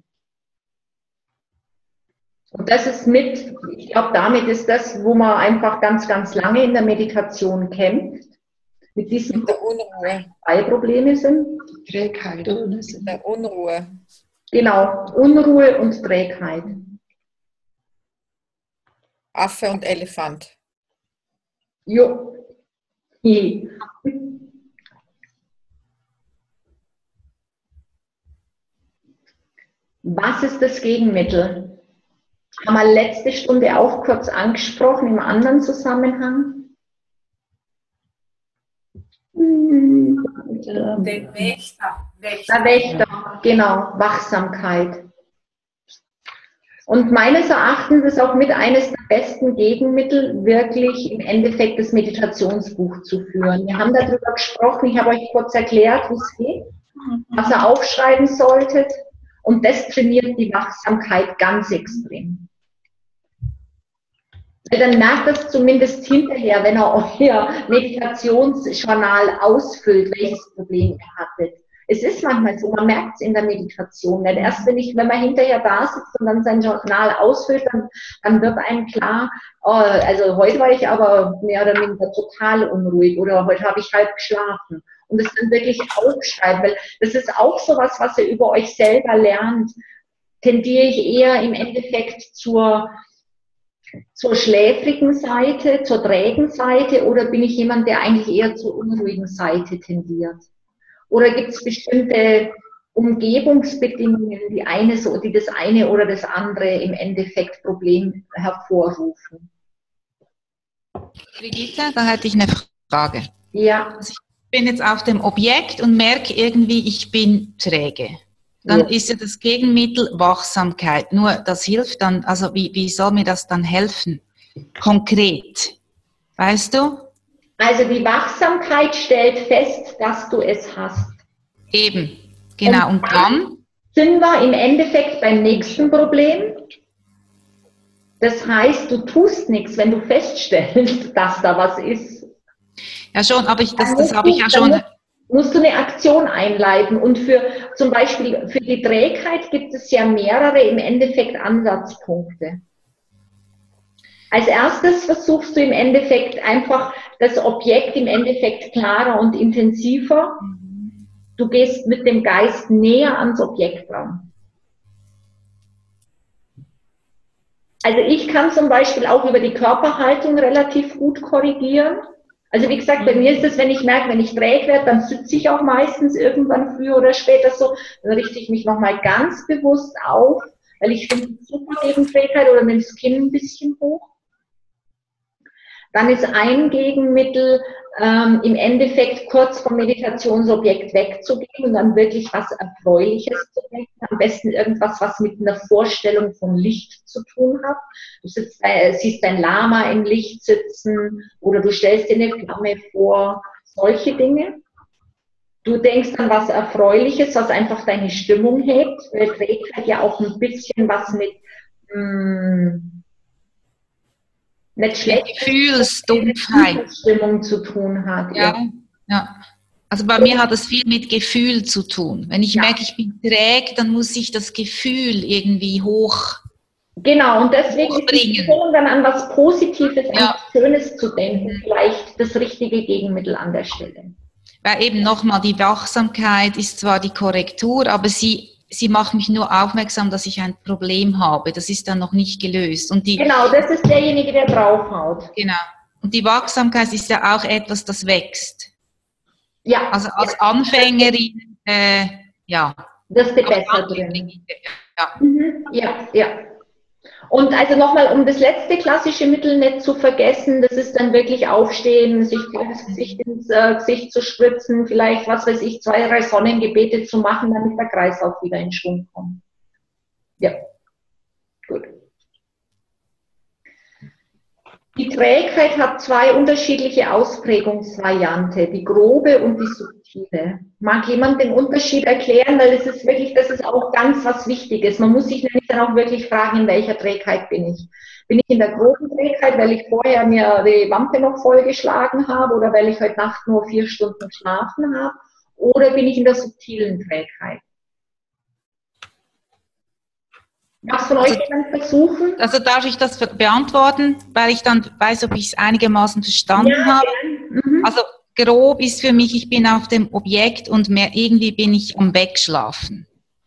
Und das ist ich glaube, damit ist das, wo man einfach ganz, ganz lange in der Meditation kämpft. Mit diesen Unruhe. 2 Probleme sind. Trägheit, oder? Der Unruhe. Genau, Unruhe und Trägheit. Affe und Elefant. Jo. Was ist das Gegenmittel? Haben wir letzte Stunde auch kurz angesprochen im anderen Zusammenhang. Den Wächter. Der Wächter, genau, Wachsamkeit. Und meines Erachtens ist auch mit eines der besten Gegenmittel, wirklich im Endeffekt das Meditationsbuch zu führen. Wir haben darüber gesprochen, ich habe euch kurz erklärt, wie es geht, was ihr aufschreiben solltet. Und das trainiert die Wachsamkeit ganz extrem. Weil dann merkt das zumindest hinterher, wenn er euer Meditationsjournal ausfüllt, welches Problem ihr hattet. Es ist manchmal so, man merkt es in der Meditation nicht. Erst wenn man hinterher da sitzt und dann sein Journal ausfüllt, dann wird einem klar, oh, also heute war ich aber mehr oder weniger total unruhig oder heute habe ich halb geschlafen. Und das dann wirklich aufschreiben, weil das ist auch sowas, was ihr über euch selber lernt. Tendiere ich eher im Endeffekt zur schläfrigen Seite, zur trägen Seite oder bin ich jemand, der eigentlich eher zur unruhigen Seite tendiert? Oder gibt es bestimmte Umgebungsbedingungen, die das eine oder das andere im Endeffekt Problem hervorrufen? Brigitte, da hätte ich eine Frage. Ja. Also ich bin jetzt auf dem Objekt und merke irgendwie, ich bin träge. Dann ist ja das Gegenmittel Wachsamkeit. Nur das hilft dann, also wie soll mir das dann helfen? Konkret. Weißt du? Also die Wachsamkeit stellt fest, dass du es hast. Eben, genau. Und dann sind wir im Endeffekt beim nächsten Problem. Das heißt, du tust nichts, wenn du feststellst, dass da was ist. Ja schon, aber das habe ich ja schon. Musst du eine Aktion einleiten. Und zum Beispiel für die Trägheit gibt es ja mehrere im Endeffekt Ansatzpunkte. Als erstes versuchst du im Endeffekt einfach das Objekt im Endeffekt klarer und intensiver. Du gehst mit dem Geist näher ans Objekt ran. Also ich kann zum Beispiel auch über die Körperhaltung relativ gut korrigieren. Also wie gesagt, bei mir ist es, wenn ich merke, wenn ich träge werde, dann sitze ich auch meistens irgendwann früher oder später so. Dann richte ich mich nochmal ganz bewusst auf, weil ich finde es super gegen Trägheit oder nehme das Kinn ein bisschen hoch. Dann ist ein Gegenmittel, im Endeffekt kurz vom Meditationsobjekt wegzugehen und dann wirklich was Erfreuliches zu denken. Am besten irgendwas, was mit einer Vorstellung von Licht zu tun hat. Du siehst ein Lama im Licht sitzen oder du stellst dir eine Flamme vor, solche Dinge. Du denkst an was Erfreuliches, was einfach deine Stimmung hebt. Weil Trägheit ja auch ein bisschen was mit nicht schlecht Gefühlsdumpfheit Stimmung zu tun hat. Ja. Also bei mir hat das viel mit Gefühl zu tun. Wenn ich merke, ich bin träge, dann muss ich das Gefühl irgendwie hoch. Genau, und deswegen ist es schon dann an was Positives, an was Schönes zu denken, vielleicht das richtige Gegenmittel an der Stelle. Weil eben nochmal, die Wachsamkeit ist zwar die Korrektur, aber sie macht mich nur aufmerksam, dass ich ein Problem habe. Das ist dann noch nicht gelöst. Genau, das ist derjenige, der draufhaut. Genau. Und die Wachsamkeit ist ja auch etwas, das wächst. Ja. Also als Anfängerin, Das ist besser drin. Ja. Und also nochmal, um das letzte klassische Mittel nicht zu vergessen, das ist dann wirklich aufstehen, sich das Gesicht ins Gesicht zu spritzen, vielleicht, was weiß ich, 2, 3 Sonnengebete zu machen, damit der Kreislauf wieder in Schwung kommt. Ja, gut. Die Trägheit hat 2 unterschiedliche Ausprägungsvarianten, die grobe und die subtile. Mag jemand den Unterschied erklären, weil das ist auch ganz was Wichtiges. Man muss sich nämlich dann auch wirklich fragen, in welcher Trägheit bin ich. Bin ich in der groben Trägheit, weil ich vorher mir die Wampe noch vollgeschlagen habe oder weil ich heute Nacht nur 4 Stunden geschlafen habe? Oder bin ich in der subtilen Trägheit? Was von euch jemand versuchen? Also darf ich das beantworten, weil ich dann weiß, ob ich es einigermaßen verstanden habe? Also grob ist für mich, ich bin auf dem Objekt und irgendwie bin ich am Wegschlafen.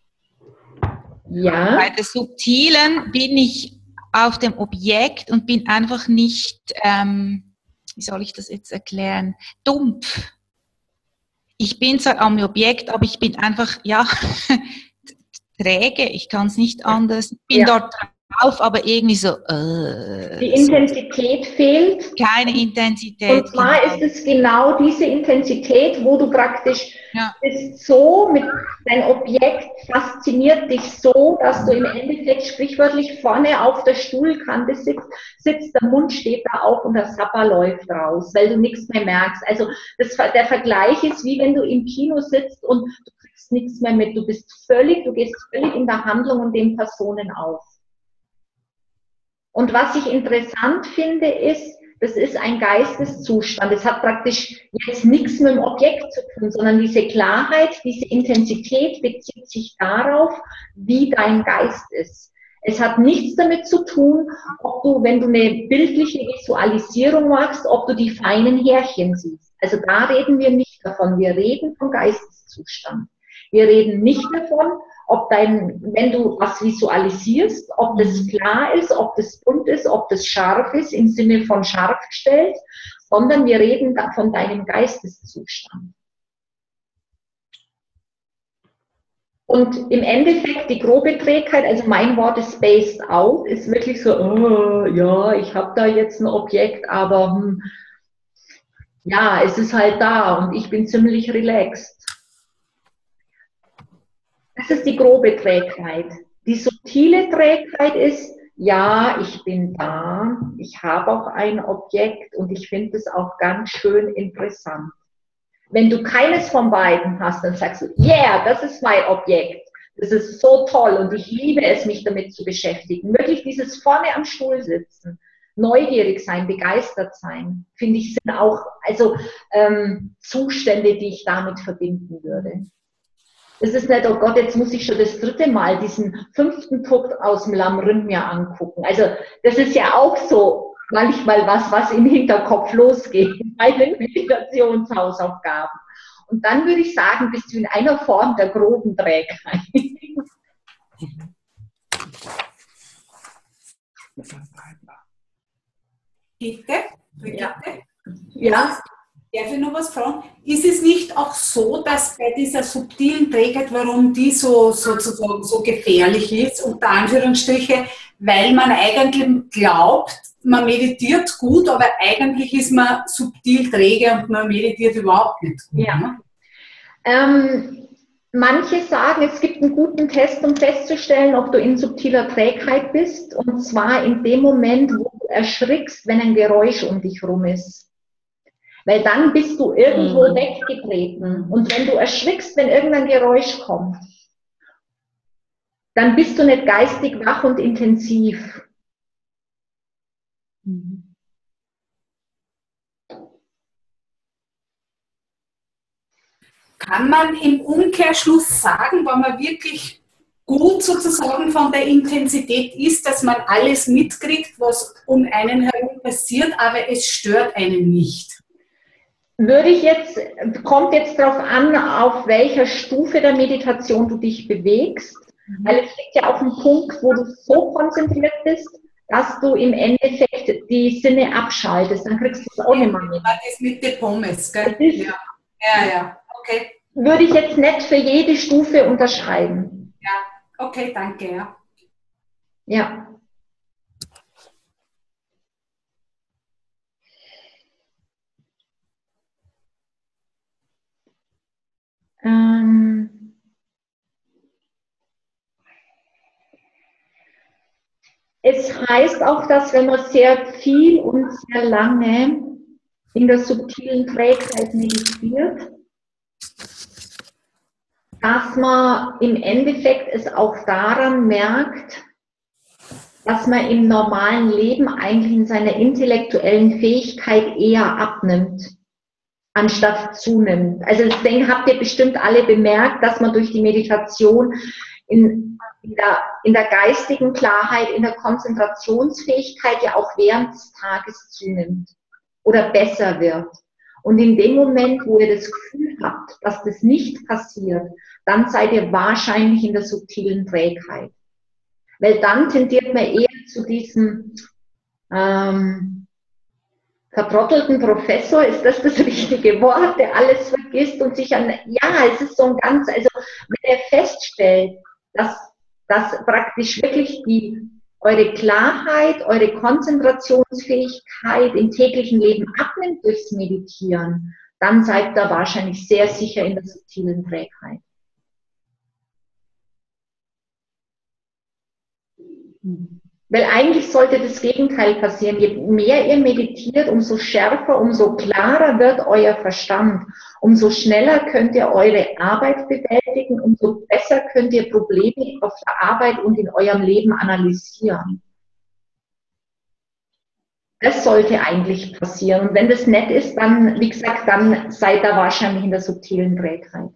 Ja. Bei der subtilen bin ich auf dem Objekt und bin einfach nicht, wie soll ich das jetzt erklären, dumpf. Ich bin zwar am Objekt, aber ich bin einfach, träge, ich kann es nicht anders. Ich bin dort drauf, aber irgendwie so. Die Intensität fehlt. Keine Intensität. Und zwar ist es genau diese Intensität, wo du praktisch bist so, dein Objekt fasziniert dich so, dass du im Endeffekt sprichwörtlich vorne auf der Stuhlkante sitzt, der Mund steht da auf und der Sapper läuft raus, weil du nichts mehr merkst. Also der Vergleich ist, wie wenn du im Kino sitzt und du kriegst nichts mehr mit. Du gehst völlig in der Handlung und den Personen auf. Und was ich interessant finde, ist, das ist ein Geisteszustand. Es hat praktisch jetzt nichts mit dem Objekt zu tun, sondern diese Klarheit, diese Intensität bezieht sich darauf, wie dein Geist ist. Es hat nichts damit zu tun, ob du, wenn du eine bildliche Visualisierung machst, ob du die feinen Härchen siehst. Also da reden wir nicht davon. Wir reden vom Geisteszustand. Wir reden nicht davon, ob wenn du was visualisierst, ob das klar ist, ob das bunt ist, ob das scharf ist, im Sinne von scharf gestellt, sondern wir reden von deinem Geisteszustand. Und im Endeffekt die grobe Trägheit, also mein Wort ist spaced out, ist wirklich so, oh, ja, ich habe da jetzt ein Objekt, aber ja, es ist halt da und ich bin ziemlich relaxed. Das ist die grobe Trägheit. Die subtile Trägheit ist, ja, ich bin da, ich habe auch ein Objekt und ich finde es auch ganz schön interessant. Wenn du keines von beiden hast, dann sagst du, yeah, das ist mein Objekt. Das ist so toll und ich liebe es, mich damit zu beschäftigen. Wirklich dieses vorne am Stuhl sitzen, neugierig sein, begeistert sein, finde ich, sind auch Zustände, die ich damit verbinden würde. Es ist nicht, oh Gott, jetzt muss ich schon das 3. Mal diesen 5. Punkt aus dem Lamrim mir angucken. Also das ist ja auch so manchmal was im Hinterkopf losgeht bei den Meditationshausaufgaben. Und dann würde ich sagen, bist du in einer Form der groben Trägheit. Bitte? Ja. Ja. Darf ich noch was fragen? Ist es nicht auch so, dass bei dieser subtilen Trägheit, warum die sozusagen so gefährlich ist, unter Anführungsstriche, weil man eigentlich glaubt, man meditiert gut, aber eigentlich ist man subtil träge und man meditiert überhaupt nicht gut. Ja. Manche sagen, es gibt einen guten Test, um festzustellen, ob du in subtiler Trägheit bist, und zwar in dem Moment, wo du erschrickst, wenn ein Geräusch um dich rum ist. Weil dann bist du irgendwo weggetreten. Und wenn du erschrickst, wenn irgendein Geräusch kommt, dann bist du nicht geistig wach und intensiv. Kann man im Umkehrschluss sagen, wenn man wirklich gut sozusagen von der Intensität ist, dass man alles mitkriegt, was um einen herum passiert, aber es stört einen nicht? Kommt jetzt darauf an, auf welcher Stufe der Meditation du dich bewegst, weil es liegt ja auf dem Punkt, wo du so konzentriert bist, dass du im Endeffekt die Sinne abschaltest, dann kriegst du es auch nicht mehr mit. Das mit den Pommes, gell? Ja, okay. Würde ich jetzt nicht für jede Stufe unterschreiben. Ja, okay, danke, ja. Ja. Es heißt auch, dass wenn man sehr viel und sehr lange in der subtilen Trägheit meditiert, dass man im Endeffekt es auch daran merkt, dass man im normalen Leben eigentlich in seiner intellektuellen Fähigkeit eher abnimmt, anstatt zunimmt. Also deswegen habt ihr bestimmt alle bemerkt, dass man durch die Meditation in der geistigen Klarheit, in der Konzentrationsfähigkeit ja auch während des Tages zunimmt oder besser wird. Und in dem Moment, wo ihr das Gefühl habt, dass das nicht passiert, dann seid ihr wahrscheinlich in der subtilen Trägheit. Weil dann tendiert man eher zu diesem vertrottelten Professor, ist das richtige Wort, der alles vergisst und sich es ist so ein ganz, also wenn er feststellt, dass praktisch wirklich eure Klarheit, eure Konzentrationsfähigkeit im täglichen Leben abnimmt durchs Meditieren, dann seid ihr wahrscheinlich sehr sicher in der subtilen Trägheit. Weil eigentlich sollte das Gegenteil passieren. Je mehr ihr meditiert, umso schärfer, umso klarer wird euer Verstand. Umso schneller könnt ihr eure Arbeit bewältigen, umso besser könnt ihr Probleme auf der Arbeit und in eurem Leben analysieren. Das sollte eigentlich passieren. Und wenn das nett ist, dann, wie gesagt, dann seid ihr wahrscheinlich in der subtilen Trägheit.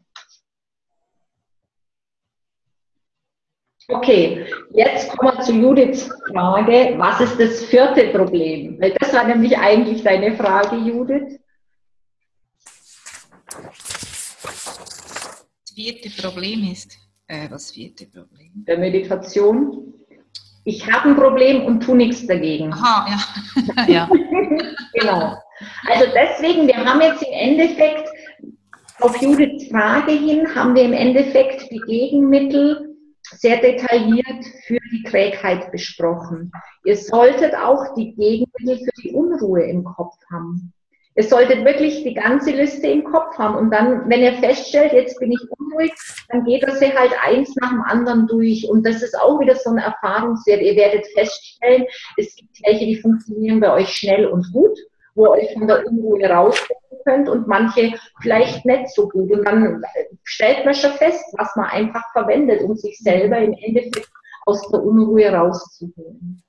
Okay, jetzt kommen wir zu Judiths Frage. Was ist das vierte Problem? Weil das war nämlich eigentlich deine Frage, Judith. Das vierte Problem ist, was vierte Problem? Der Meditation. Ich habe ein Problem und tu nichts dagegen. Aha, ja. Ja. Genau. Also deswegen, wir haben jetzt im Endeffekt, auf Judiths Frage hin, haben wir im Endeffekt die Gegenmittel sehr detailliert für die Trägheit besprochen. Ihr solltet auch die Gegenmittel für die Unruhe im Kopf haben. Ihr solltet wirklich die ganze Liste im Kopf haben und dann, wenn ihr feststellt, jetzt bin ich unruhig, dann geht ihr sie halt eins nach dem anderen durch und das ist auch wieder so ein Erfahrungswert. Ihr werdet feststellen, es gibt welche, die funktionieren bei euch schnell und gut, wo ihr euch von der Unruhe rausholen könnt und manche vielleicht nicht so gut. Und dann stellt man schon fest, was man einfach verwendet, um sich selber im Endeffekt aus der Unruhe rauszuholen.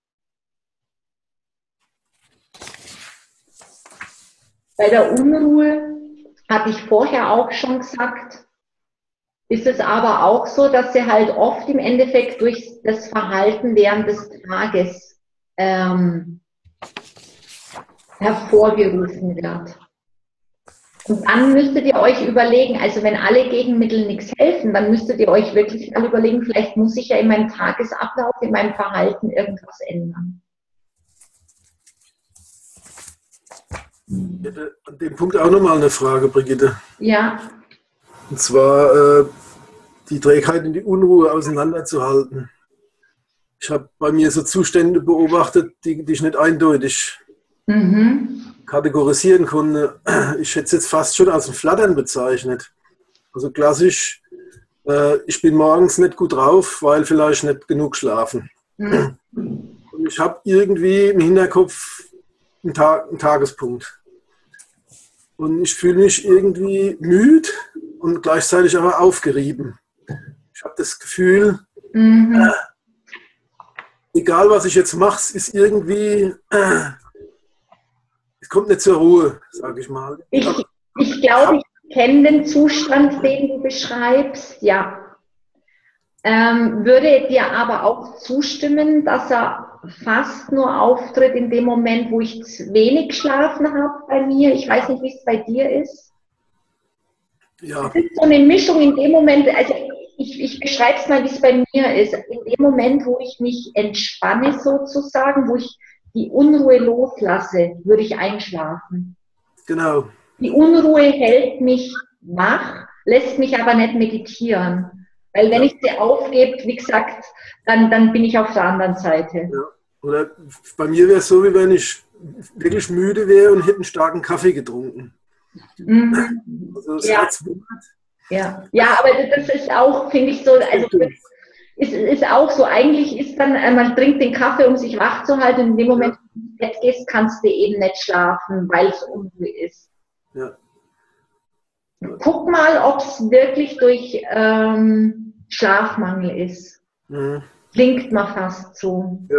Bei der Unruhe, hatte ich vorher auch schon gesagt, ist es aber auch so, dass sie halt oft im Endeffekt durch das Verhalten während des Tages hervorgerufen wird. Und dann müsstet ihr euch überlegen, also wenn alle Gegenmittel nichts helfen, dann müsstet ihr euch wirklich mal überlegen, vielleicht muss ich ja in meinem Tagesablauf, in meinem Verhalten irgendwas ändern. Ich hätte an dem Punkt auch nochmal eine Frage, Brigitte. Ja. Und zwar die Trägheit und die Unruhe auseinanderzuhalten. Ich habe bei mir so Zustände beobachtet, die ich nicht eindeutig kategorisieren konnte. Ich hätte es jetzt fast schon als ein Flattern bezeichnet. Also klassisch, ich bin morgens nicht gut drauf, weil vielleicht nicht genug schlafen. Und ich habe irgendwie im Hinterkopf einen Tagespunkt. Und ich fühle mich irgendwie müde und gleichzeitig aber aufgerieben. Ich habe das Gefühl, egal was ich jetzt mache, es ist irgendwie, es kommt nicht zur Ruhe, sage ich mal. Ich glaube, ich kenne den Zustand, den du beschreibst, ja. Würde dir aber auch zustimmen, dass er fast nur auftritt in dem Moment, wo ich wenig geschlafen habe bei mir. Ich weiß nicht, wie es bei dir ist. Ja. Es ist so eine Mischung in dem Moment, also ich beschreibe es mal, wie es bei mir ist. In dem Moment, wo ich mich entspanne sozusagen, wo ich die Unruhe loslasse, würde ich einschlafen. Genau. Die Unruhe hält mich wach, lässt mich aber nicht meditieren. Weil wenn ich sie aufgebe, wie gesagt, dann bin ich auf der anderen Seite. Ja. Oder bei mir wäre es so, wie wenn ich wirklich müde wäre und hätte einen starken Kaffee getrunken. Also ja. Ja. Ja, aber das ist auch, finde ich so, also ist auch so, eigentlich ist dann, man trinkt den Kaffee, um sich wach zu halten und in dem Moment, wenn du ins Bett gehst, kannst du eben nicht schlafen, weil es Unruhe ist. Ja. Guck mal, ob es wirklich durch Schlafmangel ist. Klingt mal fast so. Ja.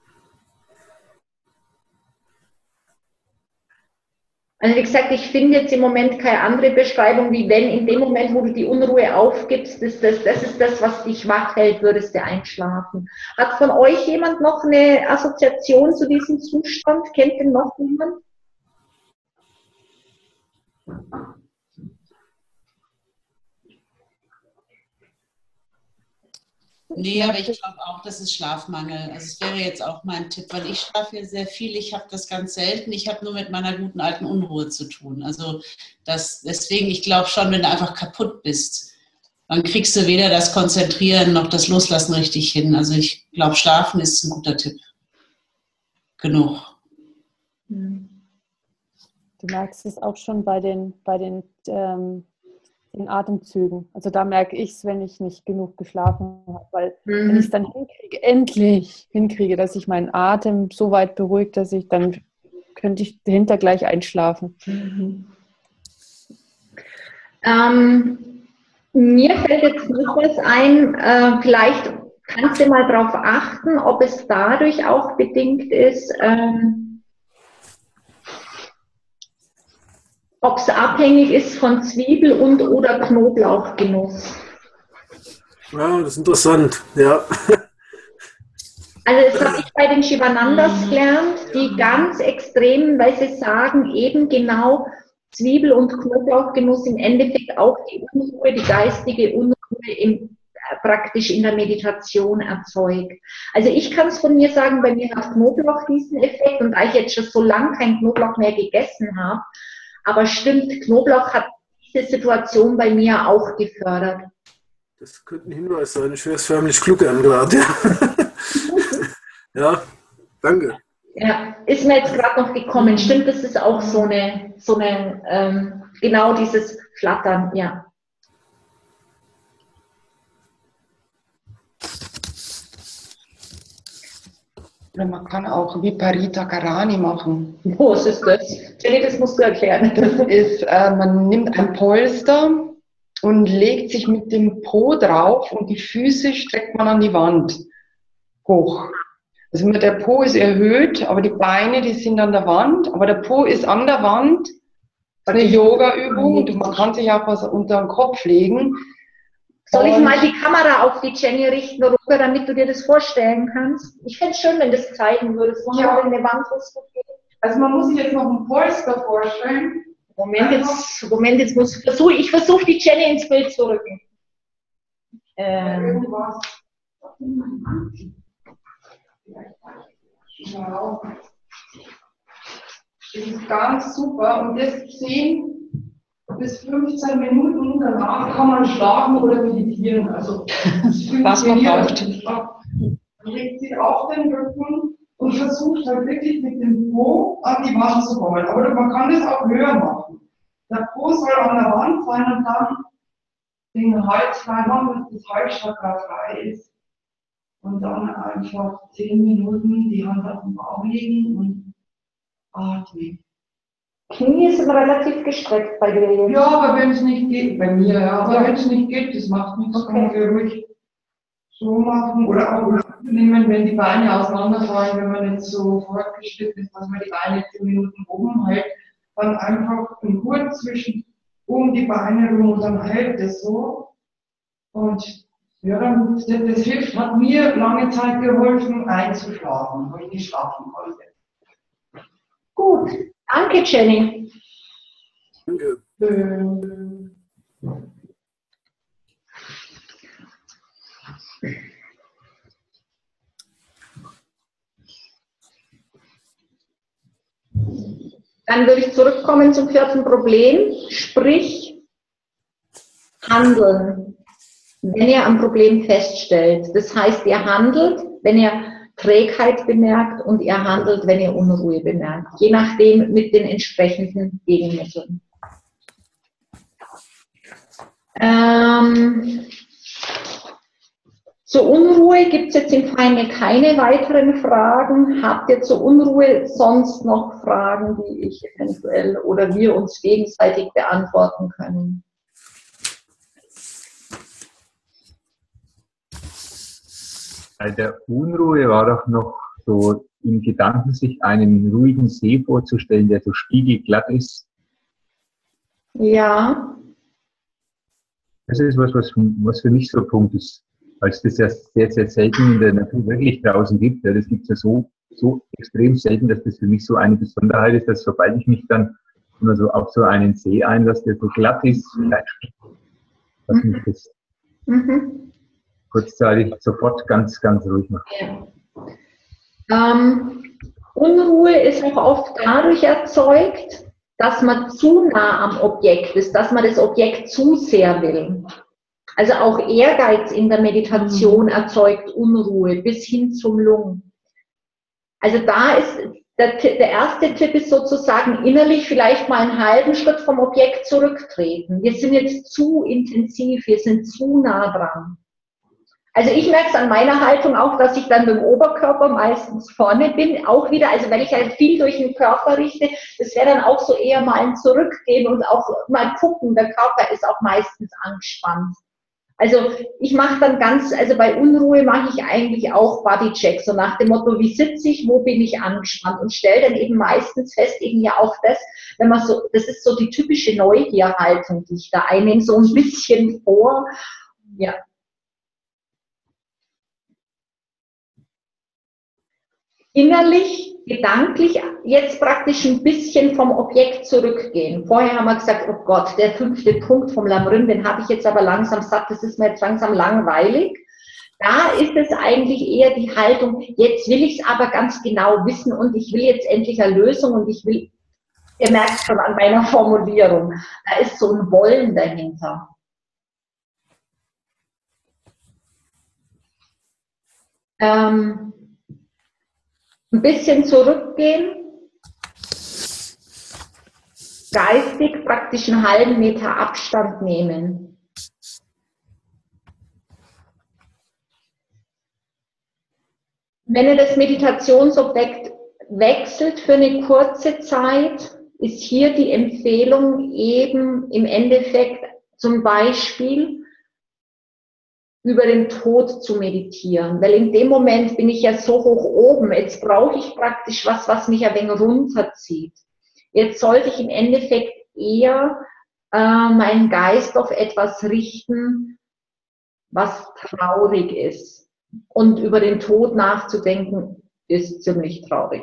Also wie gesagt, ich finde jetzt im Moment keine andere Beschreibung, wie wenn in dem Moment, wo du die Unruhe aufgibst, das ist das, was dich wach hält, würdest du einschlafen. Hat von euch jemand noch eine Assoziation zu diesem Zustand? Kennt den noch jemand? Nee, aber ich glaube auch, das ist Schlafmangel. Also es wäre jetzt auch mein Tipp, weil ich schlafe ja sehr viel, ich habe das ganz selten, ich habe nur mit meiner guten alten Unruhe zu tun. Also deswegen, ich glaube schon, wenn du einfach kaputt bist, dann kriegst du weder das Konzentrieren noch das Loslassen richtig hin. Also ich glaube, Schlafen ist ein guter Tipp. Genug. Du merkst es auch schon bei den Atemzügen. Also da merke ich es, wenn ich nicht genug geschlafen habe, weil wenn ich es dann endlich hinkriege, dass ich meinen Atem so weit beruhigt, dass dann könnte ich dahinter gleich einschlafen. Mir fällt jetzt noch was ein, vielleicht kannst du mal darauf achten, ob es dadurch auch bedingt ist, ob es abhängig ist von Zwiebel- und oder Knoblauchgenuss. Ja, das ist interessant, ja. Also das habe ich bei den Shivanandas gelernt, die ganz extrem, weil sie sagen, eben genau Zwiebel- und Knoblauchgenuss im Endeffekt auch die Unruhe, die geistige Unruhe praktisch in der Meditation erzeugt. Also ich kann es von mir sagen, bei mir hat Knoblauch diesen Effekt und da ich jetzt schon so lange kein Knoblauch mehr gegessen habe, aber stimmt, Knoblauch hat diese Situation bei mir auch gefördert. Das könnte ein Hinweis sein. Ich höre es förmlich gluckern gerade. Ja, danke. Ja, ist mir jetzt gerade noch gekommen. Stimmt, das ist auch so eine genau dieses Flattern, ja. Man kann auch Viparita Karani machen. Was ist das? Jenny, das musst du erklären. Das ist, man nimmt ein Polster und legt sich mit dem Po drauf und die Füße streckt man an die Wand hoch. Also der Po ist erhöht, aber die Beine, die sind an der Wand, aber der Po ist an der Wand. Das ist eine Yoga-Übung und man kann sich auch was unter den Kopf legen. Soll ich mal die Kamera auf die Jenny richten, Roger, damit du dir das vorstellen kannst? Ich fände es schön, wenn du das zeigen würdest. Ja. Eine Wand, Also man muss sich jetzt noch ein Polster vorstellen. Moment, jetzt ich versuche die Jenny ins Bild zu rücken. Genau. Das ist ganz super und das 10 bis 15 Minuten, danach kann man schlafen oder meditieren. Also was man braucht. Man legt sich auf den Rücken und versucht halt wirklich mit dem Po an die Wand zu kommen. Aber man kann das auch höher machen. Der Po soll an der Wand sein und dann den Hals frei machen, dass das Halschakra frei ist. Und dann einfach 10 Minuten die Hand auf den Bauch legen und atmen. Knie sind relativ gestreckt bei dir. Ja, aber wenn es nicht geht, bei mir, ja, aber wenn es nicht geht, das macht nichts, kann man ruhig so machen oder auch nehmen, wenn die Beine auseinanderfallen, wenn man nicht so fortgeschritten ist, dass man die Beine 10 Minuten oben hält, dann einfach einen Gurt zwischen um die Beine rum und dann hält es so. Und ja, dann, das hilft, hat mir lange Zeit geholfen, einzuschlafen, weil ich nicht schlafen konnte. Gut, danke Jenny. Danke. Dann würde ich zurückkommen zum 4. Problem, sprich handeln, wenn ihr am Problem feststellt. Das heißt, ihr handelt, wenn ihr Trägheit bemerkt und ihr handelt, wenn ihr Unruhe bemerkt. Je nachdem mit den entsprechenden Gegenmitteln. Zur Unruhe gibt es jetzt im Feinde keine weiteren Fragen. Habt ihr zur Unruhe sonst noch Fragen, die ich eventuell oder wir uns gegenseitig beantworten können? Bei der Unruhe war doch noch so im Gedanken, sich einen ruhigen See vorzustellen, der so spiegelglatt ist. Ja. Das ist was für mich so ein Punkt ist, weil es das ja sehr, sehr selten in der Natur wirklich draußen gibt. Ja, das gibt es ja so extrem selten, dass das für mich so eine Besonderheit ist, dass sobald ich mich dann immer so auf so einen See einlasse, der so glatt ist, dass mich das kurzzeitig sofort ganz, ganz ruhig macht. Ja. Unruhe ist auch oft dadurch erzeugt, dass man zu nah am Objekt ist, dass man das Objekt zu sehr will. Also auch Ehrgeiz in der Meditation erzeugt Unruhe bis hin zum Lung. Also da ist der erste Tipp ist sozusagen innerlich vielleicht mal einen halben Schritt vom Objekt zurücktreten. Wir sind jetzt zu intensiv, wir sind zu nah dran. Also ich merke es an meiner Haltung auch, dass ich dann mit dem Oberkörper meistens vorne bin, auch wieder, also wenn ich halt viel durch den Körper richte, das wäre dann auch so eher mal ein Zurückgehen und auch mal gucken, der Körper ist auch meistens angespannt. Also ich mache dann also bei Unruhe mache ich eigentlich auch Bodycheck, so nach dem Motto, wie sitze ich, wo bin ich angespannt und stelle dann eben meistens fest, eben ja auch das, wenn man so, das ist so die typische Neugierhaltung, die ich da einnehme, so ein bisschen vor, ja. Innerlich, gedanklich jetzt praktisch ein bisschen vom Objekt zurückgehen. Vorher haben wir gesagt, oh Gott, der 5. Punkt vom Lamrim, den habe ich jetzt aber langsam satt, das ist mir jetzt langsam langweilig. Da ist es eigentlich eher die Haltung, jetzt will ich es aber ganz genau wissen und ich will jetzt endlich eine Lösung und ich will, ihr merkt schon an meiner Formulierung, da ist so ein Wollen dahinter. Ein bisschen zurückgehen, geistig praktisch einen halben Meter Abstand nehmen. Wenn ihr das Meditationsobjekt wechselt für eine kurze Zeit, ist hier die Empfehlung eben im Endeffekt zum Beispiel über den Tod zu meditieren, weil in dem Moment bin ich ja so hoch oben, jetzt brauche ich praktisch was mich ein wenig runterzieht. Jetzt sollte ich im Endeffekt eher meinen Geist auf etwas richten, was traurig ist. Und über den Tod nachzudenken, ist ziemlich traurig.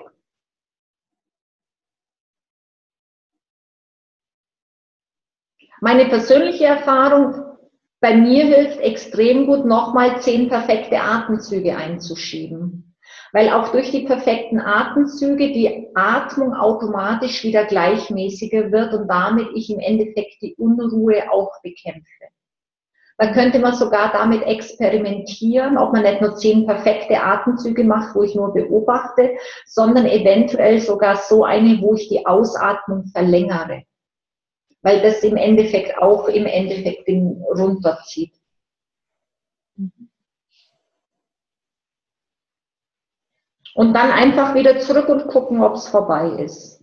Meine persönliche Erfahrung, bei mir hilft extrem gut, nochmal 10 perfekte Atemzüge einzuschieben. Weil auch durch die perfekten Atemzüge die Atmung automatisch wieder gleichmäßiger wird und damit ich im Endeffekt die Unruhe auch bekämpfe. Da könnte man sogar damit experimentieren, ob man nicht nur 10 perfekte Atemzüge macht, wo ich nur beobachte, sondern eventuell sogar so eine, wo ich die Ausatmung verlängere. Weil das im Endeffekt auch den runterzieht. Und dann einfach wieder zurück und gucken, ob es vorbei ist.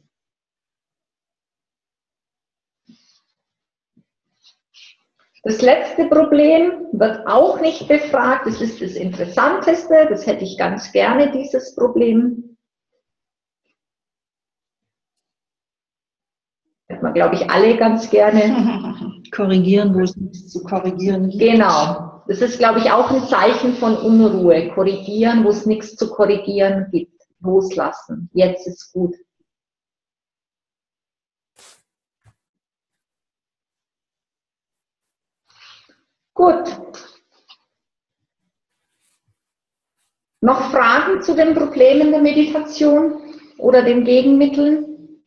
Das letzte Problem wird auch nicht befragt. Das ist das Interessanteste. Das hätte ich ganz gerne, dieses Problem. Hätten wir, glaube ich, alle ganz gerne. Korrigieren, wo es nichts zu korrigieren gibt. Genau. Das ist, glaube ich, auch ein Zeichen von Unruhe. Korrigieren, wo es nichts zu korrigieren gibt. Loslassen. Jetzt ist gut. Gut. Noch Fragen zu den Problemen der Meditation oder den Gegenmitteln?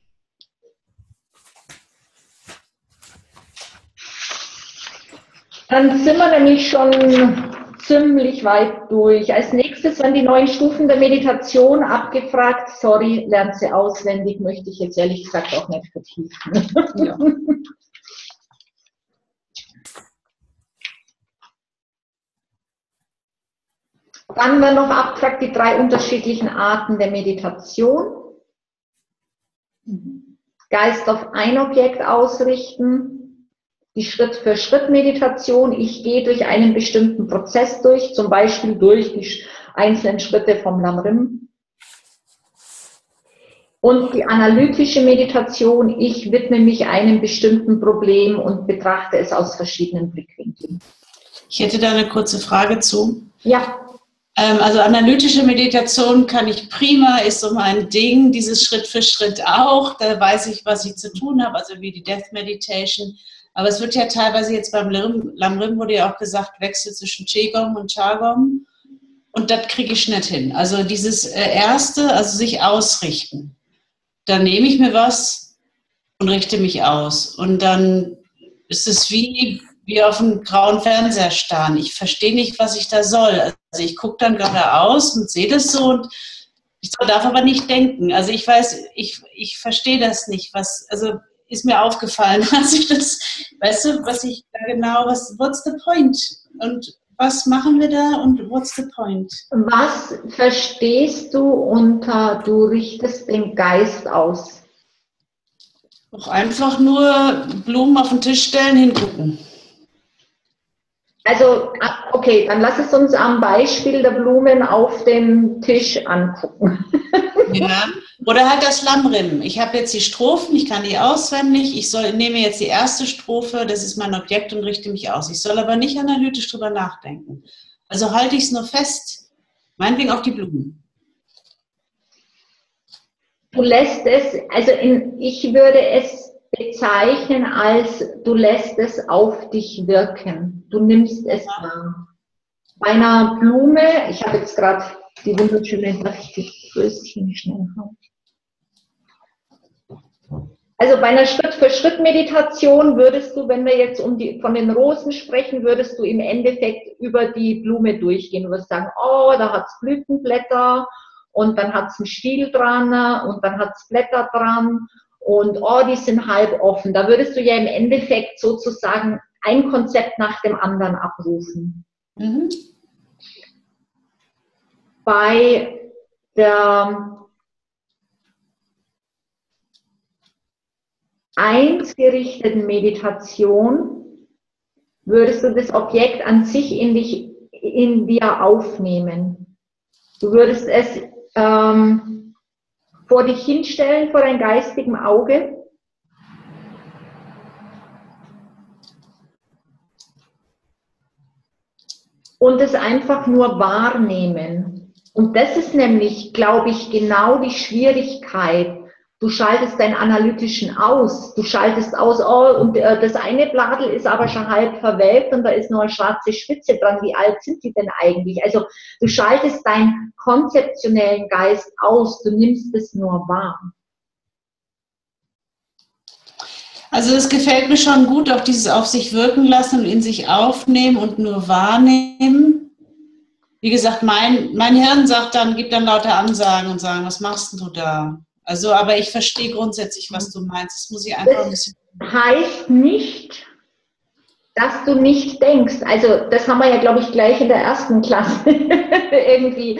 Dann sind wir nämlich schon ziemlich weit durch. Als nächstes werden die 9 Stufen der Meditation abgefragt. Sorry, lernt sie auswendig, möchte ich jetzt ehrlich gesagt auch nicht vertiefen. Ja. Dann werden noch abgefragt die 3 unterschiedlichen Arten der Meditation. Geist auf ein Objekt ausrichten, die Schritt-für-Schritt-Meditation. Ich gehe durch einen bestimmten Prozess durch, zum Beispiel durch die einzelnen Schritte vom Lamrim. Und die analytische Meditation, ich widme mich einem bestimmten Problem und betrachte es aus verschiedenen Blickwinkeln. Ich hätte da eine kurze Frage zu. Ja. Also analytische Meditation kann ich prima, ist so mein Ding, dieses Schritt für Schritt auch, da weiß ich, was ich zu tun habe, also wie die Death Meditation. Aber es wird ja teilweise jetzt beim Lamrim wurde ja auch gesagt, Wechsel zwischen Qigong und Qigong und das kriege ich nicht hin. Also dieses Erste, also sich ausrichten. Dann nehme ich mir was und richte mich aus und dann ist es wie auf einem grauen Fernseher starren. Ich verstehe nicht, was ich da soll. Also ich gucke dann geradeaus und sehe das so und ich darf aber nicht denken. Also ich weiß, ich verstehe das nicht. Also ist mir aufgefallen, als ich das, weißt du, was ich da genau, what's the point? Und was machen wir da und what's the point? Was verstehst du unter, du richtest den Geist aus? Auch einfach nur Blumen auf den Tisch stellen, hingucken. Also, okay, dann lass es uns am Beispiel der Blumen auf dem Tisch angucken. Ja. Oder halt das Lammrinnen. Ich habe jetzt die Strophen, ich kann die auswendig. Nehme jetzt die erste Strophe, das ist mein Objekt und richte mich aus. Ich soll aber nicht analytisch drüber nachdenken. Also halte ich es nur fest, meinetwegen auf die Blumen. Du lässt es, also ich würde es bezeichnen als, du lässt es auf dich wirken. Du nimmst es wahr. Bei einer Blume, ich habe jetzt gerade die wunderschöne, darf ich die Größchen schnell haben? Also bei einer Schritt-für-Schritt-Meditation würdest du, wenn wir jetzt von den Rosen sprechen, würdest du im Endeffekt über die Blume durchgehen. Du würdest sagen, oh, da hat es Blütenblätter und dann hat es einen Stiel dran und dann hat es Blätter dran und oh, die sind halb offen. Da würdest du ja im Endeffekt sozusagen ein Konzept nach dem anderen abrufen. Mhm. Bei der einsgerichteten Meditation würdest du das Objekt an sich in dir aufnehmen. Du würdest es vor dich hinstellen, vor dein geistigem Auge. Und es einfach nur wahrnehmen. Und das ist nämlich, glaube ich, genau die Schwierigkeit. Du schaltest deinen analytischen aus. Du schaltest aus, oh, und das eine Bladel ist aber schon halb verwelkt und da ist noch eine schwarze Spitze dran. Wie alt sind die denn eigentlich? Also du schaltest deinen konzeptionellen Geist aus. Du nimmst es nur wahr. Also es gefällt mir schon gut, auch dieses auf sich wirken lassen und in sich aufnehmen und nur wahrnehmen. Wie gesagt, mein Hirn gibt dann lauter Ansagen und sagen, was machst denn du da? Also, aber ich verstehe grundsätzlich, was du meinst. Das muss ich einfach ein bisschen. Das heißt nicht, dass du nicht denkst. Also, das haben wir ja, glaube ich, gleich in der ersten Klasse irgendwie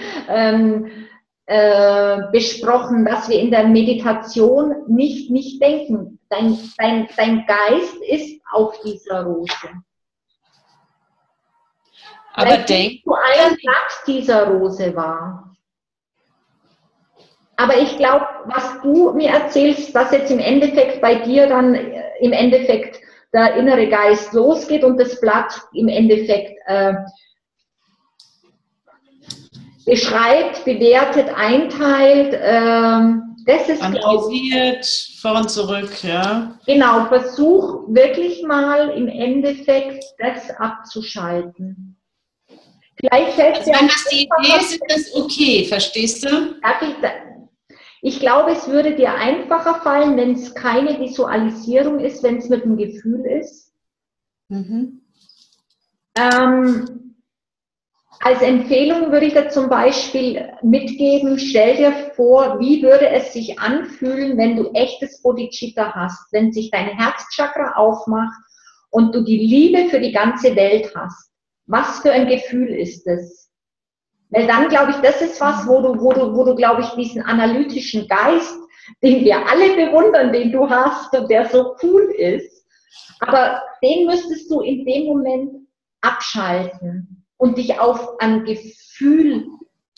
besprochen, dass wir in der Meditation nicht denken. Dein Geist ist auf dieser Rose. Aber denk du ein Blatt dieser Rose war. Aber ich glaube, was du mir erzählst, dass jetzt im Endeffekt bei dir dann im Endeffekt der innere Geist losgeht und das Blatt im Endeffekt beschreibt, bewertet, einteilt. Das ist analysiert, vor und zurück, ja. Genau, versuch wirklich mal im Endeffekt das abzuschalten. Vielleicht fällt also wenn das die Idee ist, ist das okay, verstehst du? Ich glaube, es würde dir einfacher fallen, wenn es keine Visualisierung ist, wenn es mit dem Gefühl ist. Mhm. Als Empfehlung würde ich da zum Beispiel mitgeben, stell dir vor, wie würde es sich anfühlen, wenn du echtes Bodhicitta hast, wenn sich dein Herzchakra aufmacht und du die Liebe für die ganze Welt hast. Was für ein Gefühl ist das? Weil dann, glaube ich, das ist was, wo du, glaube ich, diesen analytischen Geist, den wir alle bewundern, den du hast und der so cool ist, aber den müsstest du in dem Moment abschalten und dich auf ein Gefühl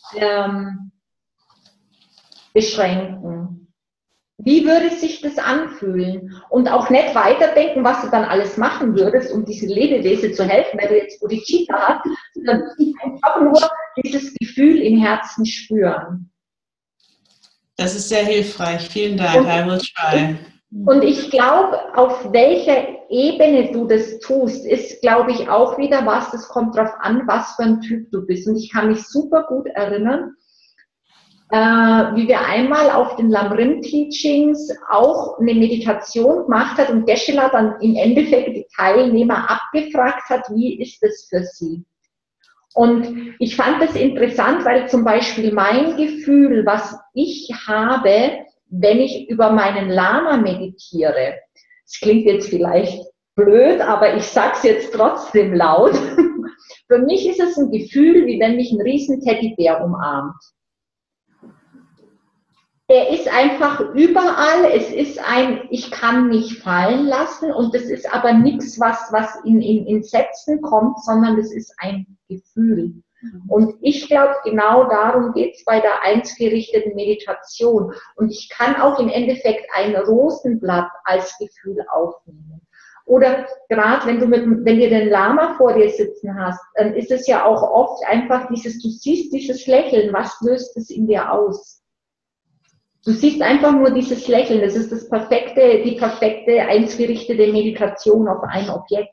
beschränken. Wie würde sich das anfühlen? Und auch nicht weiterdenken, was du dann alles machen würdest, um diesen Lebewesen zu helfen, wenn du jetzt Bodhicitta hast, sondern einfach nur dieses Gefühl im Herzen spüren. Das ist sehr hilfreich. Vielen Dank. I will try. Und ich glaube, auf welcher Ebene du das tust, ist, glaube ich, auch wieder was, das kommt darauf an, was für ein Typ du bist. Und ich kann mich super gut erinnern, wie wir einmal auf den Lamrim-Teachings auch eine Meditation gemacht hat und Geshe-la dann im Endeffekt die Teilnehmer abgefragt hat, wie ist das für sie? Und ich fand das interessant, weil zum Beispiel mein Gefühl, was ich habe, wenn ich über meinen Lama meditiere, das klingt jetzt vielleicht blöd, aber ich sage es jetzt trotzdem laut, für mich ist es ein Gefühl, wie wenn mich ein riesen Teddybär umarmt. Er ist einfach überall. Es ist ich kann mich fallen lassen und das ist aber nichts, was in Sätzen kommt, sondern das ist ein Gefühl. Und ich glaube, genau darum geht es bei der einsgerichteten Meditation. Und ich kann auch im Endeffekt ein Rosenblatt als Gefühl aufnehmen. Oder gerade wenn du den Lama vor dir sitzen hast, dann ist es ja auch oft einfach du siehst dieses Lächeln, was löst es in dir aus? Du siehst einfach nur dieses Lächeln, das ist die perfekte einsgerichtete Meditation auf ein Objekt.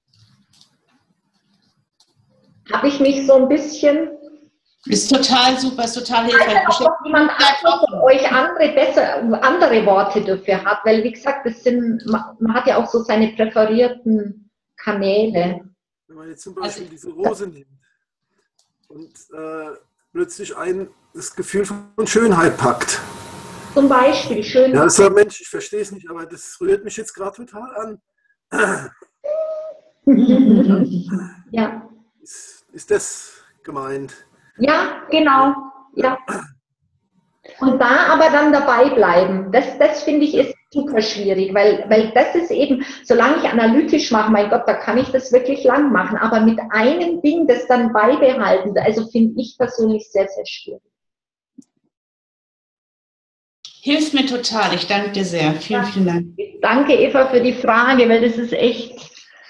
Habe ich mich so ein bisschen... Ist total super, ist total hilfreich. Ob jemand von euch andere Worte dafür hat, weil wie gesagt, man hat ja auch so seine präferierten Kanäle. Wenn man jetzt zum Beispiel diese Rose nimmt und plötzlich das Gefühl von Schönheit packt. Zum Beispiel Schönheit. Ja, so Mensch, ich verstehe es nicht, aber das rührt mich jetzt gerade total an. Ja. Ist das gemeint? Ja, genau. Ja. Und da aber dann dabei bleiben, das finde ich ist super schwierig, weil das ist eben, solange ich analytisch mache, mein Gott, da kann ich das wirklich lang machen, aber mit einem Ding das dann beibehalten, also finde ich persönlich sehr, sehr schwierig. Hilft mir total, ich danke dir sehr. Vielen, vielen Dank. Danke, Eva, für die Frage, weil das ist echt...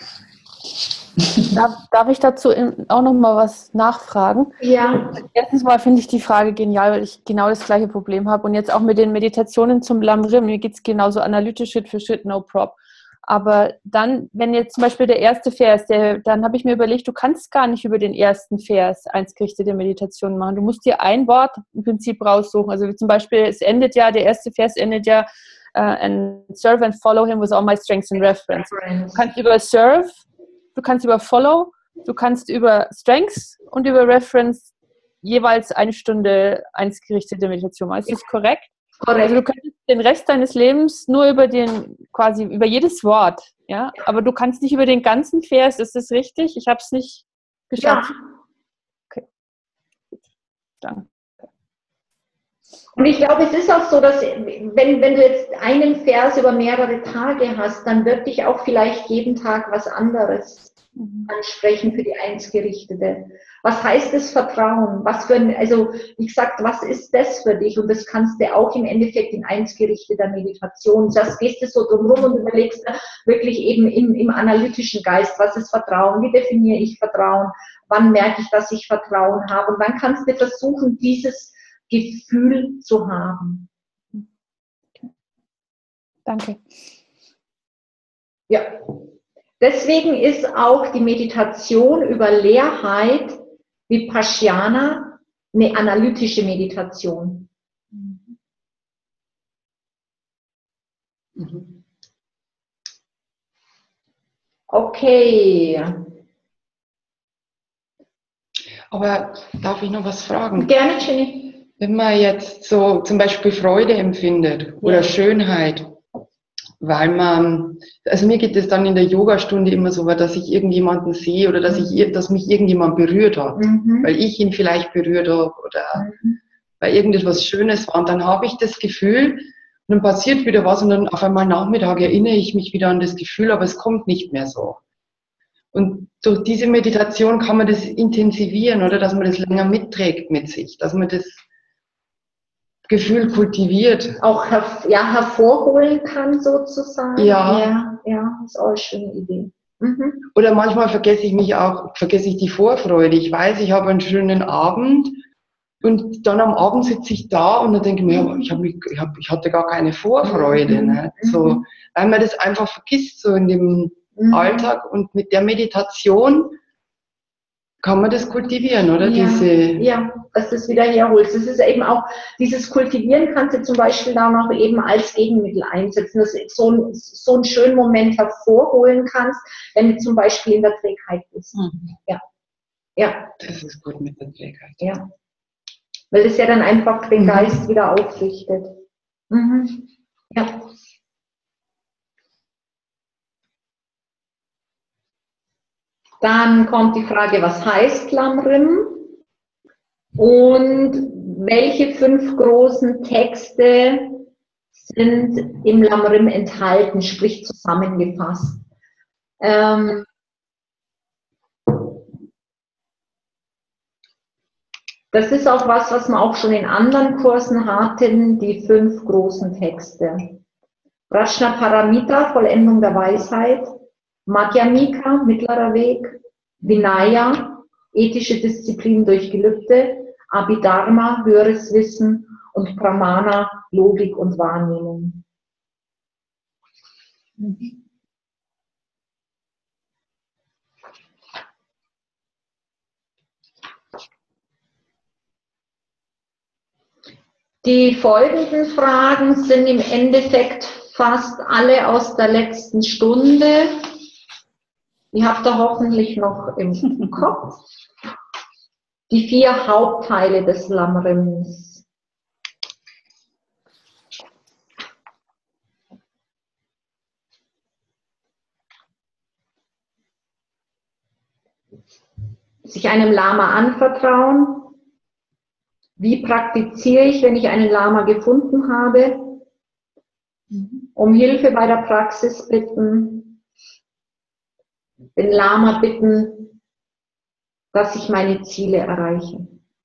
Darf ich dazu auch noch mal was nachfragen? Ja. Erstens mal finde ich die Frage genial, weil ich genau das gleiche Problem habe. Und jetzt auch mit den Meditationen zum Lam Rim, mir geht es genauso analytisch, Schritt für Schritt, no prob. Aber dann, wenn jetzt zum Beispiel der erste Vers, dann habe ich mir überlegt, du kannst gar nicht über den ersten Vers einsgerichtete Meditation machen. Du musst dir ein Wort im Prinzip raussuchen. Also wie zum Beispiel, der erste Vers endet ja, and serve and follow him with all my strengths and reference. Du kannst über serve, du kannst über Follow, du kannst über Strengths und über Reference jeweils 1 Stunde einsgerichtete Meditation machen. Ist das korrekt? Korrekt. Also du könntest den Rest deines Lebens nur über über jedes Wort, ja, aber du kannst nicht über den ganzen Vers, ist das richtig? Ich habe es nicht geschafft. Ja. Okay. Danke. Und ich glaube, es ist auch so, dass wenn du jetzt einen Vers über mehrere Tage hast, dann wird dich auch vielleicht jeden Tag was anderes ansprechen für die einsgerichtete. Was heißt das Vertrauen? Wie gesagt, was ist das für dich? Und das kannst du auch im Endeffekt in einsgerichteter Meditation. Das gehst du so drumherum und überlegst wirklich eben im analytischen Geist, was ist Vertrauen? Wie definiere ich Vertrauen? Wann merke ich, dass ich Vertrauen habe? Und dann kannst du versuchen, dieses Gefühl zu haben. Danke. Ja. Deswegen ist auch die Meditation über Leerheit Vipassana eine analytische Meditation. Okay. Aber darf ich noch was fragen? Gerne, Jenny. Wenn man jetzt so zum Beispiel Freude empfindet oder Schönheit, weil also mir geht es dann in der Yogastunde immer so, dass ich irgendjemanden sehe oder dass mich irgendjemand berührt hat, weil ich ihn vielleicht berührt habe oder weil irgendetwas Schönes war. Und dann habe ich das Gefühl, und dann passiert wieder was und dann auf einmal Nachmittag erinnere ich mich wieder an das Gefühl, aber es kommt nicht mehr so. Und durch diese Meditation kann man das intensivieren oder dass man das länger mitträgt mit sich, dass man das Gefühl kultiviert. Auch hervorholen kann sozusagen. Ja. Ja, ist auch eine schöne Idee. Oder manchmal vergesse ich die Vorfreude. Ich weiß, ich habe einen schönen Abend und dann am Abend sitze ich da und dann denke ich mir, ich hatte gar keine Vorfreude. Ne? So, weil man das einfach vergisst so in dem Alltag und mit der Meditation kann man das kultivieren, oder? Ja, dass du es wieder herholst. Das ist eben auch, dieses Kultivieren kannst du zum Beispiel da noch eben als Gegenmittel einsetzen, dass du so einen schönen Moment hervorholen kannst, wenn du zum Beispiel in der Trägheit bist. Ja. Das ist gut mit der Trägheit. Ja. Weil das ja dann einfach den Geist wieder aufrichtet. Ja. Dann kommt die Frage, was heißt Lam Rim? Und welche 5 großen Texte sind im Lamrim enthalten, sprich zusammengefasst. Das ist auch was wir auch schon in anderen Kursen hatten, die 5 großen Texte. Prajnaparamita, Vollendung der Weisheit, Madhyamika, mittlerer Weg, Vinaya, ethische Disziplin durch Gelübde, Abhidharma, höheres Wissen und Pramana, Logik und Wahrnehmung. Die folgenden Fragen sind im Endeffekt fast alle aus der letzten Stunde. Die habt ihr hoffentlich noch im Kopf. Die 4 Hauptteile des Lamrims. Sich einem Lama anvertrauen. Wie praktiziere ich, wenn ich einen Lama gefunden habe? Um Hilfe bei der Praxis bitten. Den Lama bitten, dass ich meine Ziele erreiche.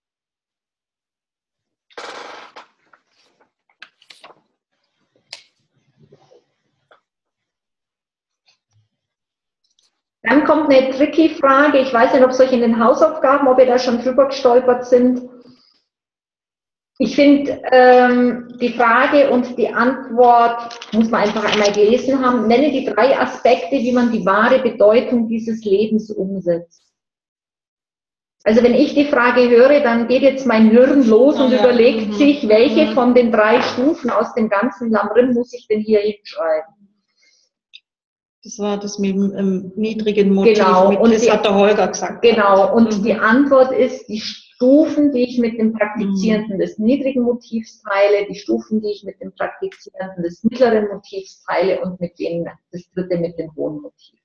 Dann kommt eine tricky Frage. Ich weiß nicht, ob es euch in den Hausaufgaben, ob ihr da schon drüber gestolpert sind. Ich finde, die Frage und die Antwort muss man einfach einmal gelesen haben. Nenne die 3 Aspekte, wie man die wahre Bedeutung dieses Lebens umsetzt. Also wenn ich die Frage höre, dann geht jetzt mein Hirn los und überlegt sich, welche von den 3 Stufen aus dem ganzen Lamrim muss ich denn hier hinschreiben. Das war das mit dem niedrigen Motiv, genau. Und das hat der Holger gesagt. Genau, und die Antwort ist, die Stufen, die ich mit dem Praktizierenden des niedrigen Motivs teile, die Stufen, die ich mit dem Praktizierenden des mittleren Motivs teile und mit dem, das dritte mit dem hohen Motiv.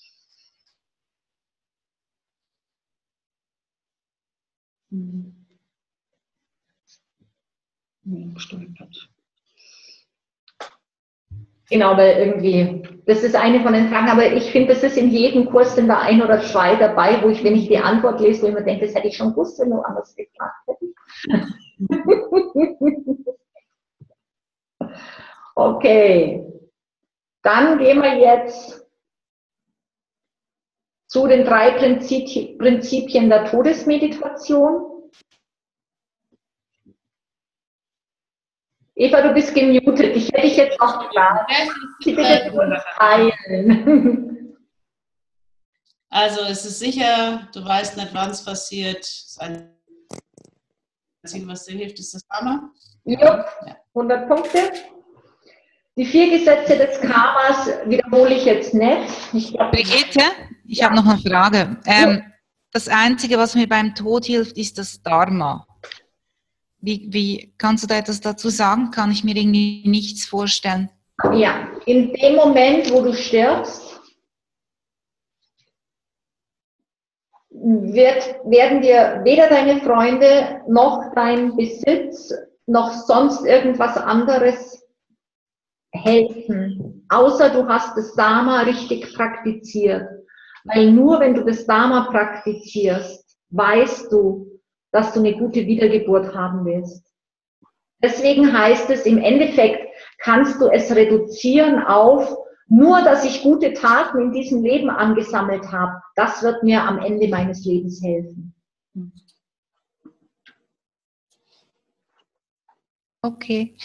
Gestolpert. Genau, weil irgendwie, das ist eine von den Fragen, aber ich finde, das ist in jedem Kurs sind da 1 oder 2 dabei, wo ich, wenn ich die Antwort lese, wo ich mir denke, das hätte ich schon gewusst, wenn du anders gefragt hättest. Okay, dann gehen wir jetzt zu den 3 Prinzipien der Todesmeditation. Eva, du bist gemutet. Ich hätte dich jetzt auch gefragt. Sie bitte teilen. Also es ist sicher, du weißt nicht, wann es passiert. Das Einzige, was dir hilft, ist das Karma. Ja, 100 Punkte. Die 4 Gesetze des Karmas wiederhole ich jetzt nicht. Brigitte, ich habe noch eine Frage. Das Einzige, was mir beim Tod hilft, ist das Dharma. Wie kannst du da etwas dazu sagen? Kann ich mir irgendwie nichts vorstellen? Ja, in dem Moment, wo du stirbst, werden dir weder deine Freunde noch dein Besitz noch sonst irgendwas anderes helfen, außer du hast das Dharma richtig praktiziert. Weil nur wenn du das Dharma praktizierst, weißt du, dass du eine gute Wiedergeburt haben willst. Deswegen heißt es, im Endeffekt kannst du es reduzieren auf, nur dass ich gute Taten in diesem Leben angesammelt habe, das wird mir am Ende meines Lebens helfen. Okay.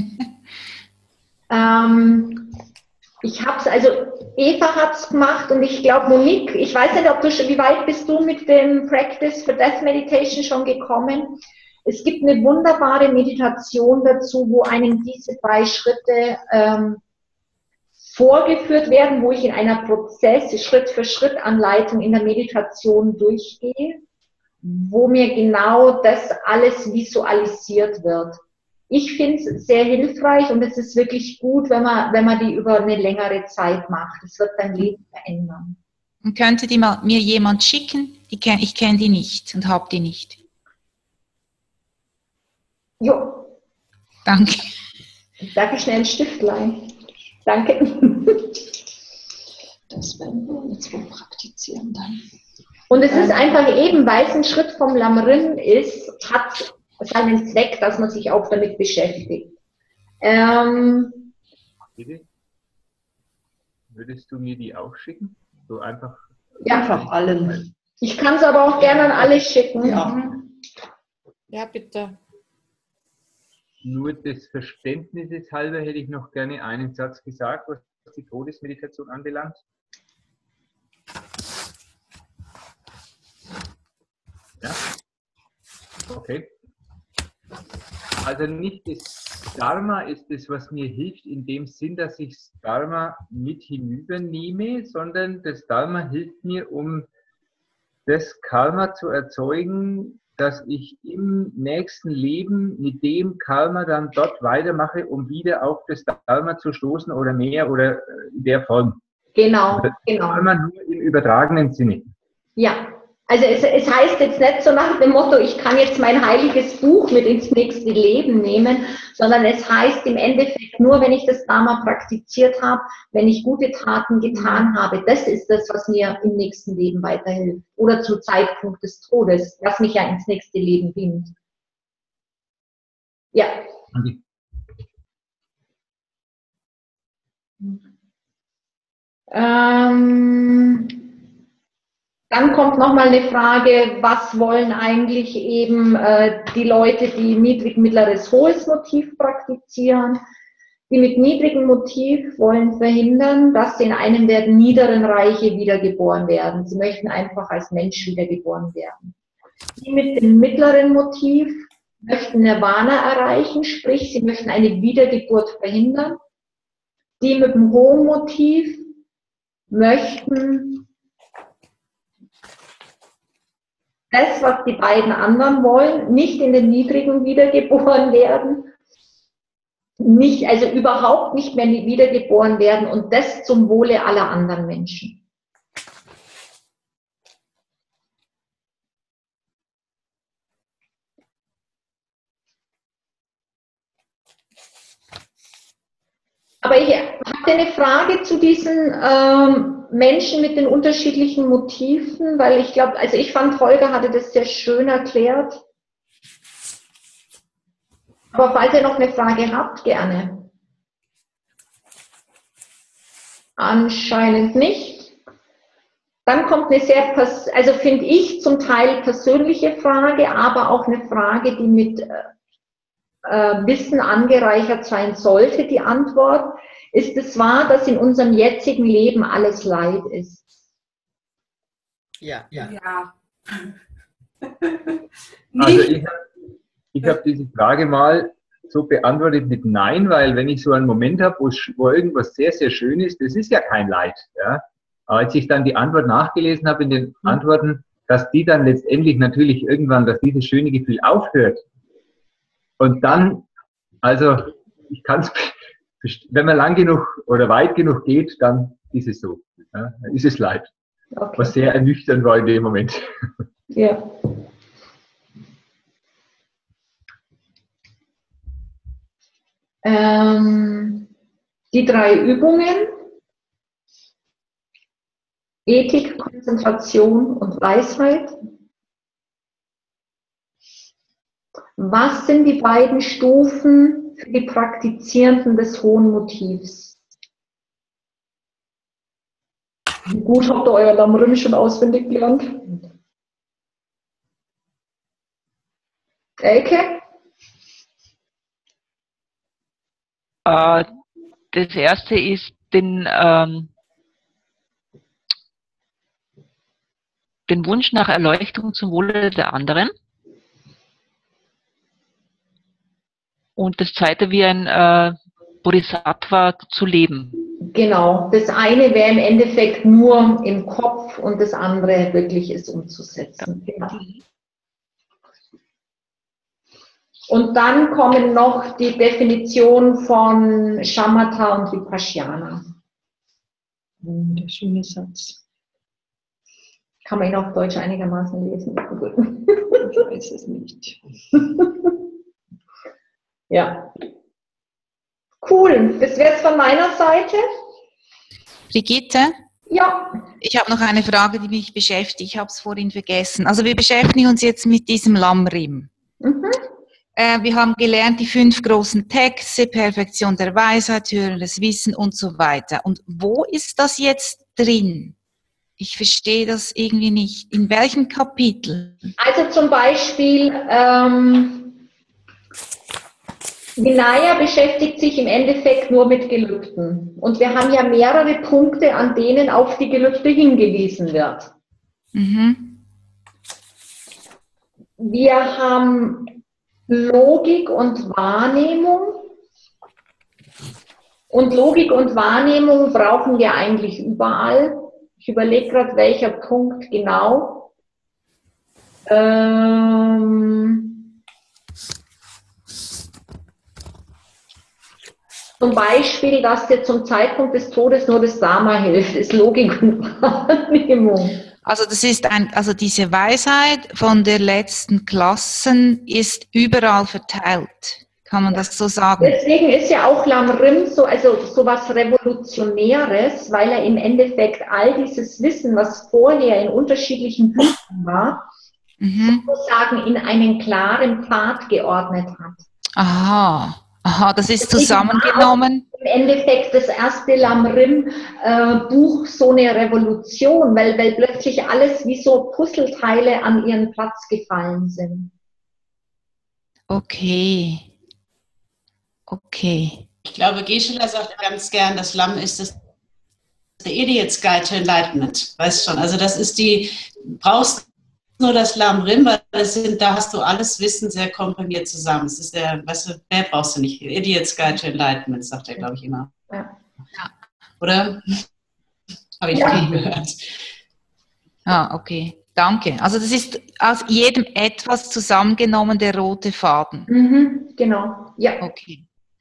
Ich habe es, also Eva hat es gemacht und ich glaube Monique, ich weiß nicht, ob du schon, wie weit bist du mit dem Practice for Death Meditation schon gekommen? Es gibt eine wunderbare Meditation dazu, wo einem diese 3 Schritte vorgeführt werden, wo ich in einer Schritt-für-Schritt-Anleitung in der Meditation durchgehe, wo mir genau das alles visualisiert wird. Ich finde es sehr hilfreich und es ist wirklich gut, wenn man die über eine längere Zeit macht. Es wird dein Leben verändern. Und könnte mir jemand schicken? Ich kenne die nicht und habe die nicht. Jo. Danke. Darf ich schnell ein Stiftlein? Danke. Das werden wir jetzt wohl praktizieren dann. Und es ist einfach eben, weil es ein Schritt vom Lamrim ist, hat seinen Zweck, dass man sich auch damit beschäftigt. Bitte? Würdest du mir die auch schicken? So einfach? Ja. Einfach allen. Ich kann es aber auch gerne an alle schicken. Ja. Ja, bitte. Nur des Verständnisses halber hätte ich noch gerne einen Satz gesagt, was die Todesmeditation anbelangt. Ja? Okay. Also nicht das Dharma ist es, was mir hilft, in dem Sinn, dass ich das Dharma mit hinübernehme, sondern das Dharma hilft mir, um das Karma zu erzeugen, dass ich im nächsten Leben mit dem Karma dann dort weitermache, um wieder auf das Dharma zu stoßen oder mehr oder in der Form. Genau, Das genau. Dharma nur im übertragenen Sinne. Ja, also es heißt jetzt nicht so nach dem Motto, ich kann jetzt mein heiliges Buch mit ins nächste Leben nehmen, sondern es heißt im Endeffekt nur, wenn ich das Dharma praktiziert habe, wenn ich gute Taten getan habe, das ist das, was mir im nächsten Leben weiterhilft. Oder zum Zeitpunkt des Todes, was mich ja ins nächste Leben bringt. Ja. Okay. Dann kommt nochmal eine Frage, was wollen eigentlich eben die Leute, die niedrig, mittleres, hohes Motiv praktizieren? Die mit niedrigem Motiv wollen verhindern, dass sie in einem der niederen Reiche wiedergeboren werden. Sie möchten einfach als Mensch wiedergeboren werden. Die mit dem mittleren Motiv möchten Nirvana erreichen, sprich, sie möchten eine Wiedergeburt verhindern. Die mit dem hohen Motiv möchten das, was die beiden anderen wollen, nicht in den niedrigen wiedergeboren werden, nicht, also überhaupt nicht mehr wiedergeboren werden und das zum Wohle aller anderen Menschen. Aber ich hatte eine Frage zu diesen Menschen mit den unterschiedlichen Motiven, weil ich glaube, also ich fand, Holger hatte das sehr schön erklärt. Aber falls ihr noch eine Frage habt, gerne. Anscheinend nicht. Dann kommt eine sehr, also finde ich zum Teil persönliche Frage, aber auch eine Frage, die mit Wissen angereichert sein sollte. Die Antwort: Ist es wahr, dass in unserem jetzigen Leben alles Leid ist? Ja. Ja. Also ich hab diese Frage mal so beantwortet mit Nein, weil wenn ich so einen Moment habe, wo irgendwas sehr, sehr schön ist, das ist ja kein Leid. Ja? Aber als ich dann die Antwort nachgelesen habe in den Antworten, dass die dann letztendlich natürlich irgendwann, dass dieses schöne Gefühl aufhört. Und dann, also ich kann es, wenn man lang genug oder weit genug geht, dann ist es so. Ja? Dann ist es Leid. Okay. Was sehr ernüchternd war in dem Moment. Ja. Die 3 Übungen: Ethik, Konzentration und Weisheit. Was sind die beiden Stufen für die Praktizierenden des hohen Motivs? Wie gut habt ihr euer Lamrim schon auswendig gelernt? Elke? Das erste ist den Wunsch nach Erleuchtung zum Wohle der anderen. Und das zweite, wie ein Bodhisattva zu leben. Genau, das eine wäre im Endeffekt nur im Kopf und das andere wirklich ist umzusetzen. Genau. Und dann kommen noch die Definition von Shamatha und Vipassana. Der schöne Satz. Kann man ihn auf Deutsch einigermaßen lesen? Ich weiß es nicht. Ja. Cool. Das wäre es von meiner Seite. Brigitte? Ja. Ich habe noch eine Frage, die mich beschäftigt. Ich habe es vorhin vergessen. Also wir beschäftigen uns jetzt mit diesem Lammrim. Mhm. Wir haben gelernt, die 5 großen Texte, Perfektion der Weisheit, hörendes Wissen und so weiter. Und wo ist das jetzt drin? Ich verstehe das irgendwie nicht. In welchem Kapitel? Also zum Beispiel, Vinaya beschäftigt sich im Endeffekt nur mit Gelübden. Und wir haben ja mehrere Punkte, an denen auf die Gelübde hingewiesen wird. Mhm. Wir haben Logik und Wahrnehmung. Und Logik und Wahrnehmung brauchen wir eigentlich überall. Ich überlege gerade, welcher Punkt genau. Zum Beispiel, dass dir zum Zeitpunkt des Todes nur das Dharma hilft, ist Logik und Wahrnehmung. Also das ist also diese Weisheit von der letzten Klassen ist überall verteilt. Kann man das so sagen? Deswegen ist ja auch Lamrim so was Revolutionäres, weil er im Endeffekt all dieses Wissen, was vorher in unterschiedlichen Büchern war, sozusagen in einen klaren Pfad geordnet hat. Aha, das ist zusammengenommen. Im Endeffekt das erste Lamrim-Buch so eine Revolution, weil plötzlich alles wie so Puzzleteile an ihren Platz gefallen sind. Okay. Ich glaube, Geshe-la sagt ganz gern, das Lamm ist das the Idiot's Guide to Enlightenment. Weißt schon, also das ist brauchst nur das Lamrim, weil da hast du alles Wissen sehr komprimiert zusammen. Es ist weißt du, mehr brauchst du nicht. Idiot's Guide to Enlightenment, sagt er, glaube ich, immer. Ja. Oder? Habe ich viel gehört. Okay. Danke. Also das ist aus jedem etwas zusammengenommen, der rote Faden. Mhm, genau. Ja. Okay.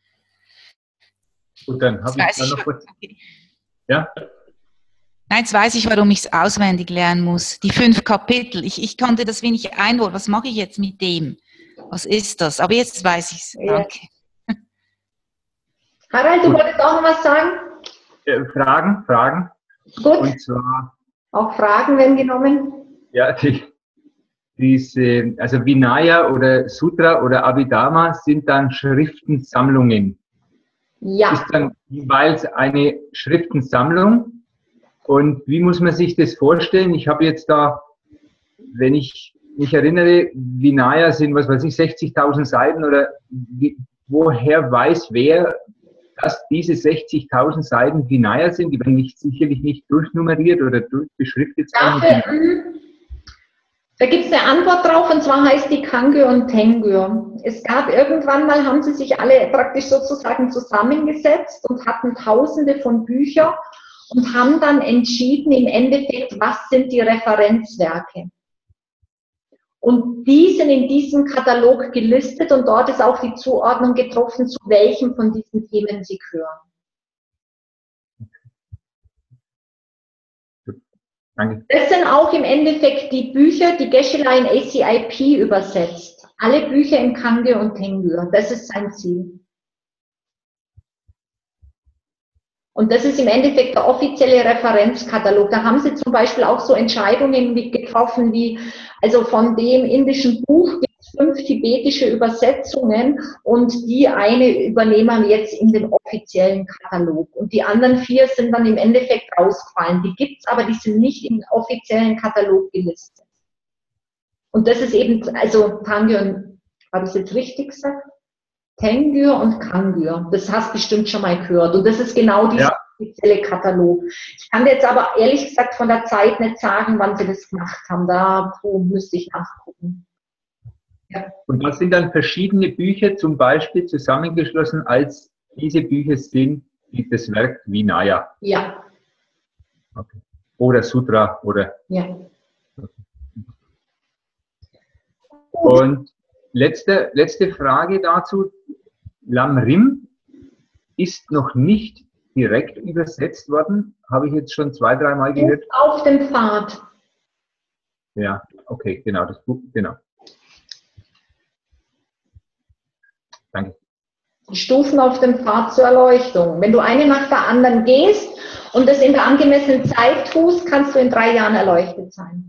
Gut, dann habe ich da noch kurz. Okay. Ja? Nein, jetzt weiß ich, warum ich es auswendig lernen muss. Die 5 Kapitel. Ich konnte das wenig einordnen. Was mache ich jetzt mit dem? Was ist das? Aber jetzt weiß ich es. Danke. Harald, du wolltest auch noch was sagen? Fragen. Gut. Und zwar. Auch Fragen werden genommen. Ja, also Vinaya oder Sutra oder Abhidharma sind dann Schriftensammlungen. Ja. Ist dann jeweils eine Schriftensammlung. Und wie muss man sich das vorstellen? Ich habe jetzt da, wenn ich mich erinnere, Vinaya sind, was weiß ich, 60.000 Seiten oder woher weiß wer, dass diese 60.000 Seiten Vinaya sind? Die werden sicherlich nicht durchnummeriert oder durchbeschriftet sein. Da gibt es eine Antwort drauf, und zwar heißt die Kangyo und Tengyo. Es gab irgendwann mal, haben sie sich alle praktisch sozusagen zusammengesetzt und hatten Tausende von Büchern und haben dann entschieden, im Endeffekt, was sind die Referenzwerke. Und die sind in diesem Katalog gelistet und dort ist auch die Zuordnung getroffen, zu welchem von diesen Themen sie gehören. Danke. Das sind auch im Endeffekt die Bücher, die Geshe-la in ACIP übersetzt. Alle Bücher in Kangyo und Tengyo. Das ist sein Ziel. Und das ist im Endeffekt der offizielle Referenzkatalog. Da haben sie zum Beispiel auch so Entscheidungen getroffen wie, also von dem indischen Buch gibt es 5 tibetische Übersetzungen und die eine übernehmen wir jetzt in den offiziellen Katalog. Und die anderen 4 sind dann im Endeffekt rausgefallen. Die gibt es, aber die sind nicht im offiziellen Katalog gelistet. Und das ist eben, also Tengyo, habe ich es jetzt richtig gesagt? Tengyo und Kangyo. Das hast du bestimmt schon mal gehört. Und das ist genau dieser offizielle Katalog. Ich kann dir jetzt aber ehrlich gesagt von der Zeit nicht sagen, wann sie das gemacht haben. Da müsste ich nachgucken. Ja. Und das sind dann verschiedene Bücher zum Beispiel zusammengeschlossen, als diese Bücher sind das Werk Vinaya. Ja. Okay. Oder Sutra oder. Ja. Okay. Und letzte Frage dazu. Lamrim ist noch nicht direkt übersetzt worden, habe ich jetzt schon 2-3 Mal gehört. Auf dem Pfad. Ja, okay, genau, das Buch, genau. Danke. Die Stufen auf dem Pfad zur Erleuchtung. Wenn du eine nach der anderen gehst und das in der angemessenen Zeit tust, kannst du in 3 Jahren erleuchtet sein.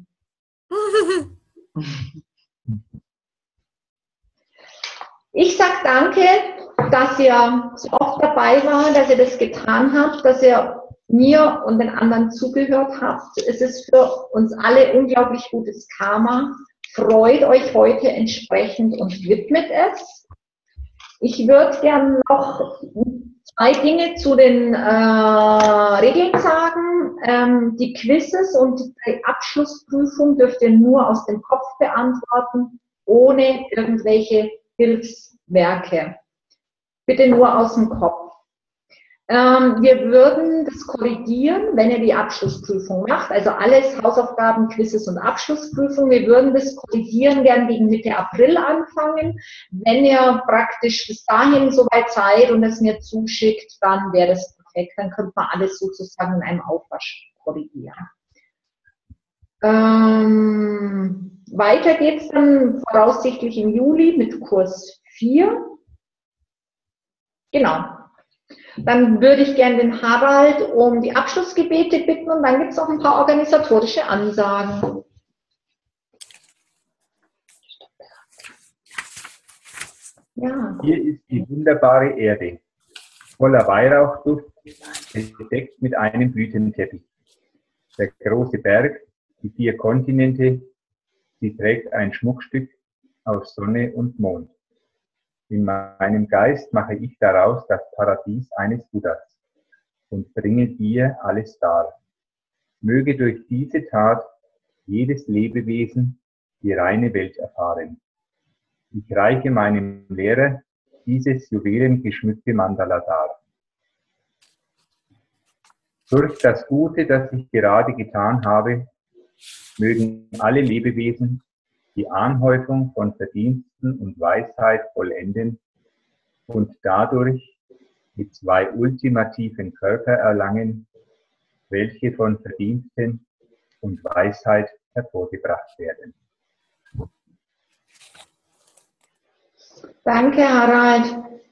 Ich sage danke, dass ihr so oft dabei wart, dass ihr das getan habt, dass ihr mir und den anderen zugehört habt. Es ist für uns alle unglaublich gutes Karma. Freut euch heute entsprechend und widmet es. Ich würde gerne noch 2 Dinge zu den Regeln sagen. Die Quizzes und die Abschlussprüfung dürft ihr nur aus dem Kopf beantworten, ohne irgendwelche Hilfswerke. Bitte nur aus dem Kopf. Wir würden das korrigieren, wenn ihr die Abschlussprüfung macht, also alles Hausaufgaben, Quizzes und Abschlussprüfung. Wir würden das korrigieren gern gegen Mitte April anfangen. Wenn ihr praktisch bis dahin soweit seid und es mir zuschickt, dann wäre das perfekt. Dann könnte man alles sozusagen in einem Aufwasch korrigieren. Weiter geht es dann voraussichtlich im Juli mit Kurs 4. Genau. Dann würde ich gerne den Harald um die Abschlussgebete bitten und dann gibt es auch ein paar organisatorische Ansagen. Ja. Hier ist die wunderbare Erde, voller Weihrauchduft, bedeckt mit einem Blütenteppich. Der große Berg, die 4 Kontinente, sie trägt ein Schmuckstück aus Sonne und Mond. In meinem Geist mache ich daraus das Paradies eines Buddhas und bringe dir alles dar. Möge durch diese Tat jedes Lebewesen die reine Welt erfahren. Ich reiche meinem Lehrer dieses juwelengeschmückte Mandala dar. Durch das Gute, das ich gerade getan habe, mögen alle Lebewesen die Anhäufung von Verdiensten und Weisheit vollenden und dadurch die 2 ultimativen Körper erlangen, welche von Verdiensten und Weisheit hervorgebracht werden. Danke, Harald.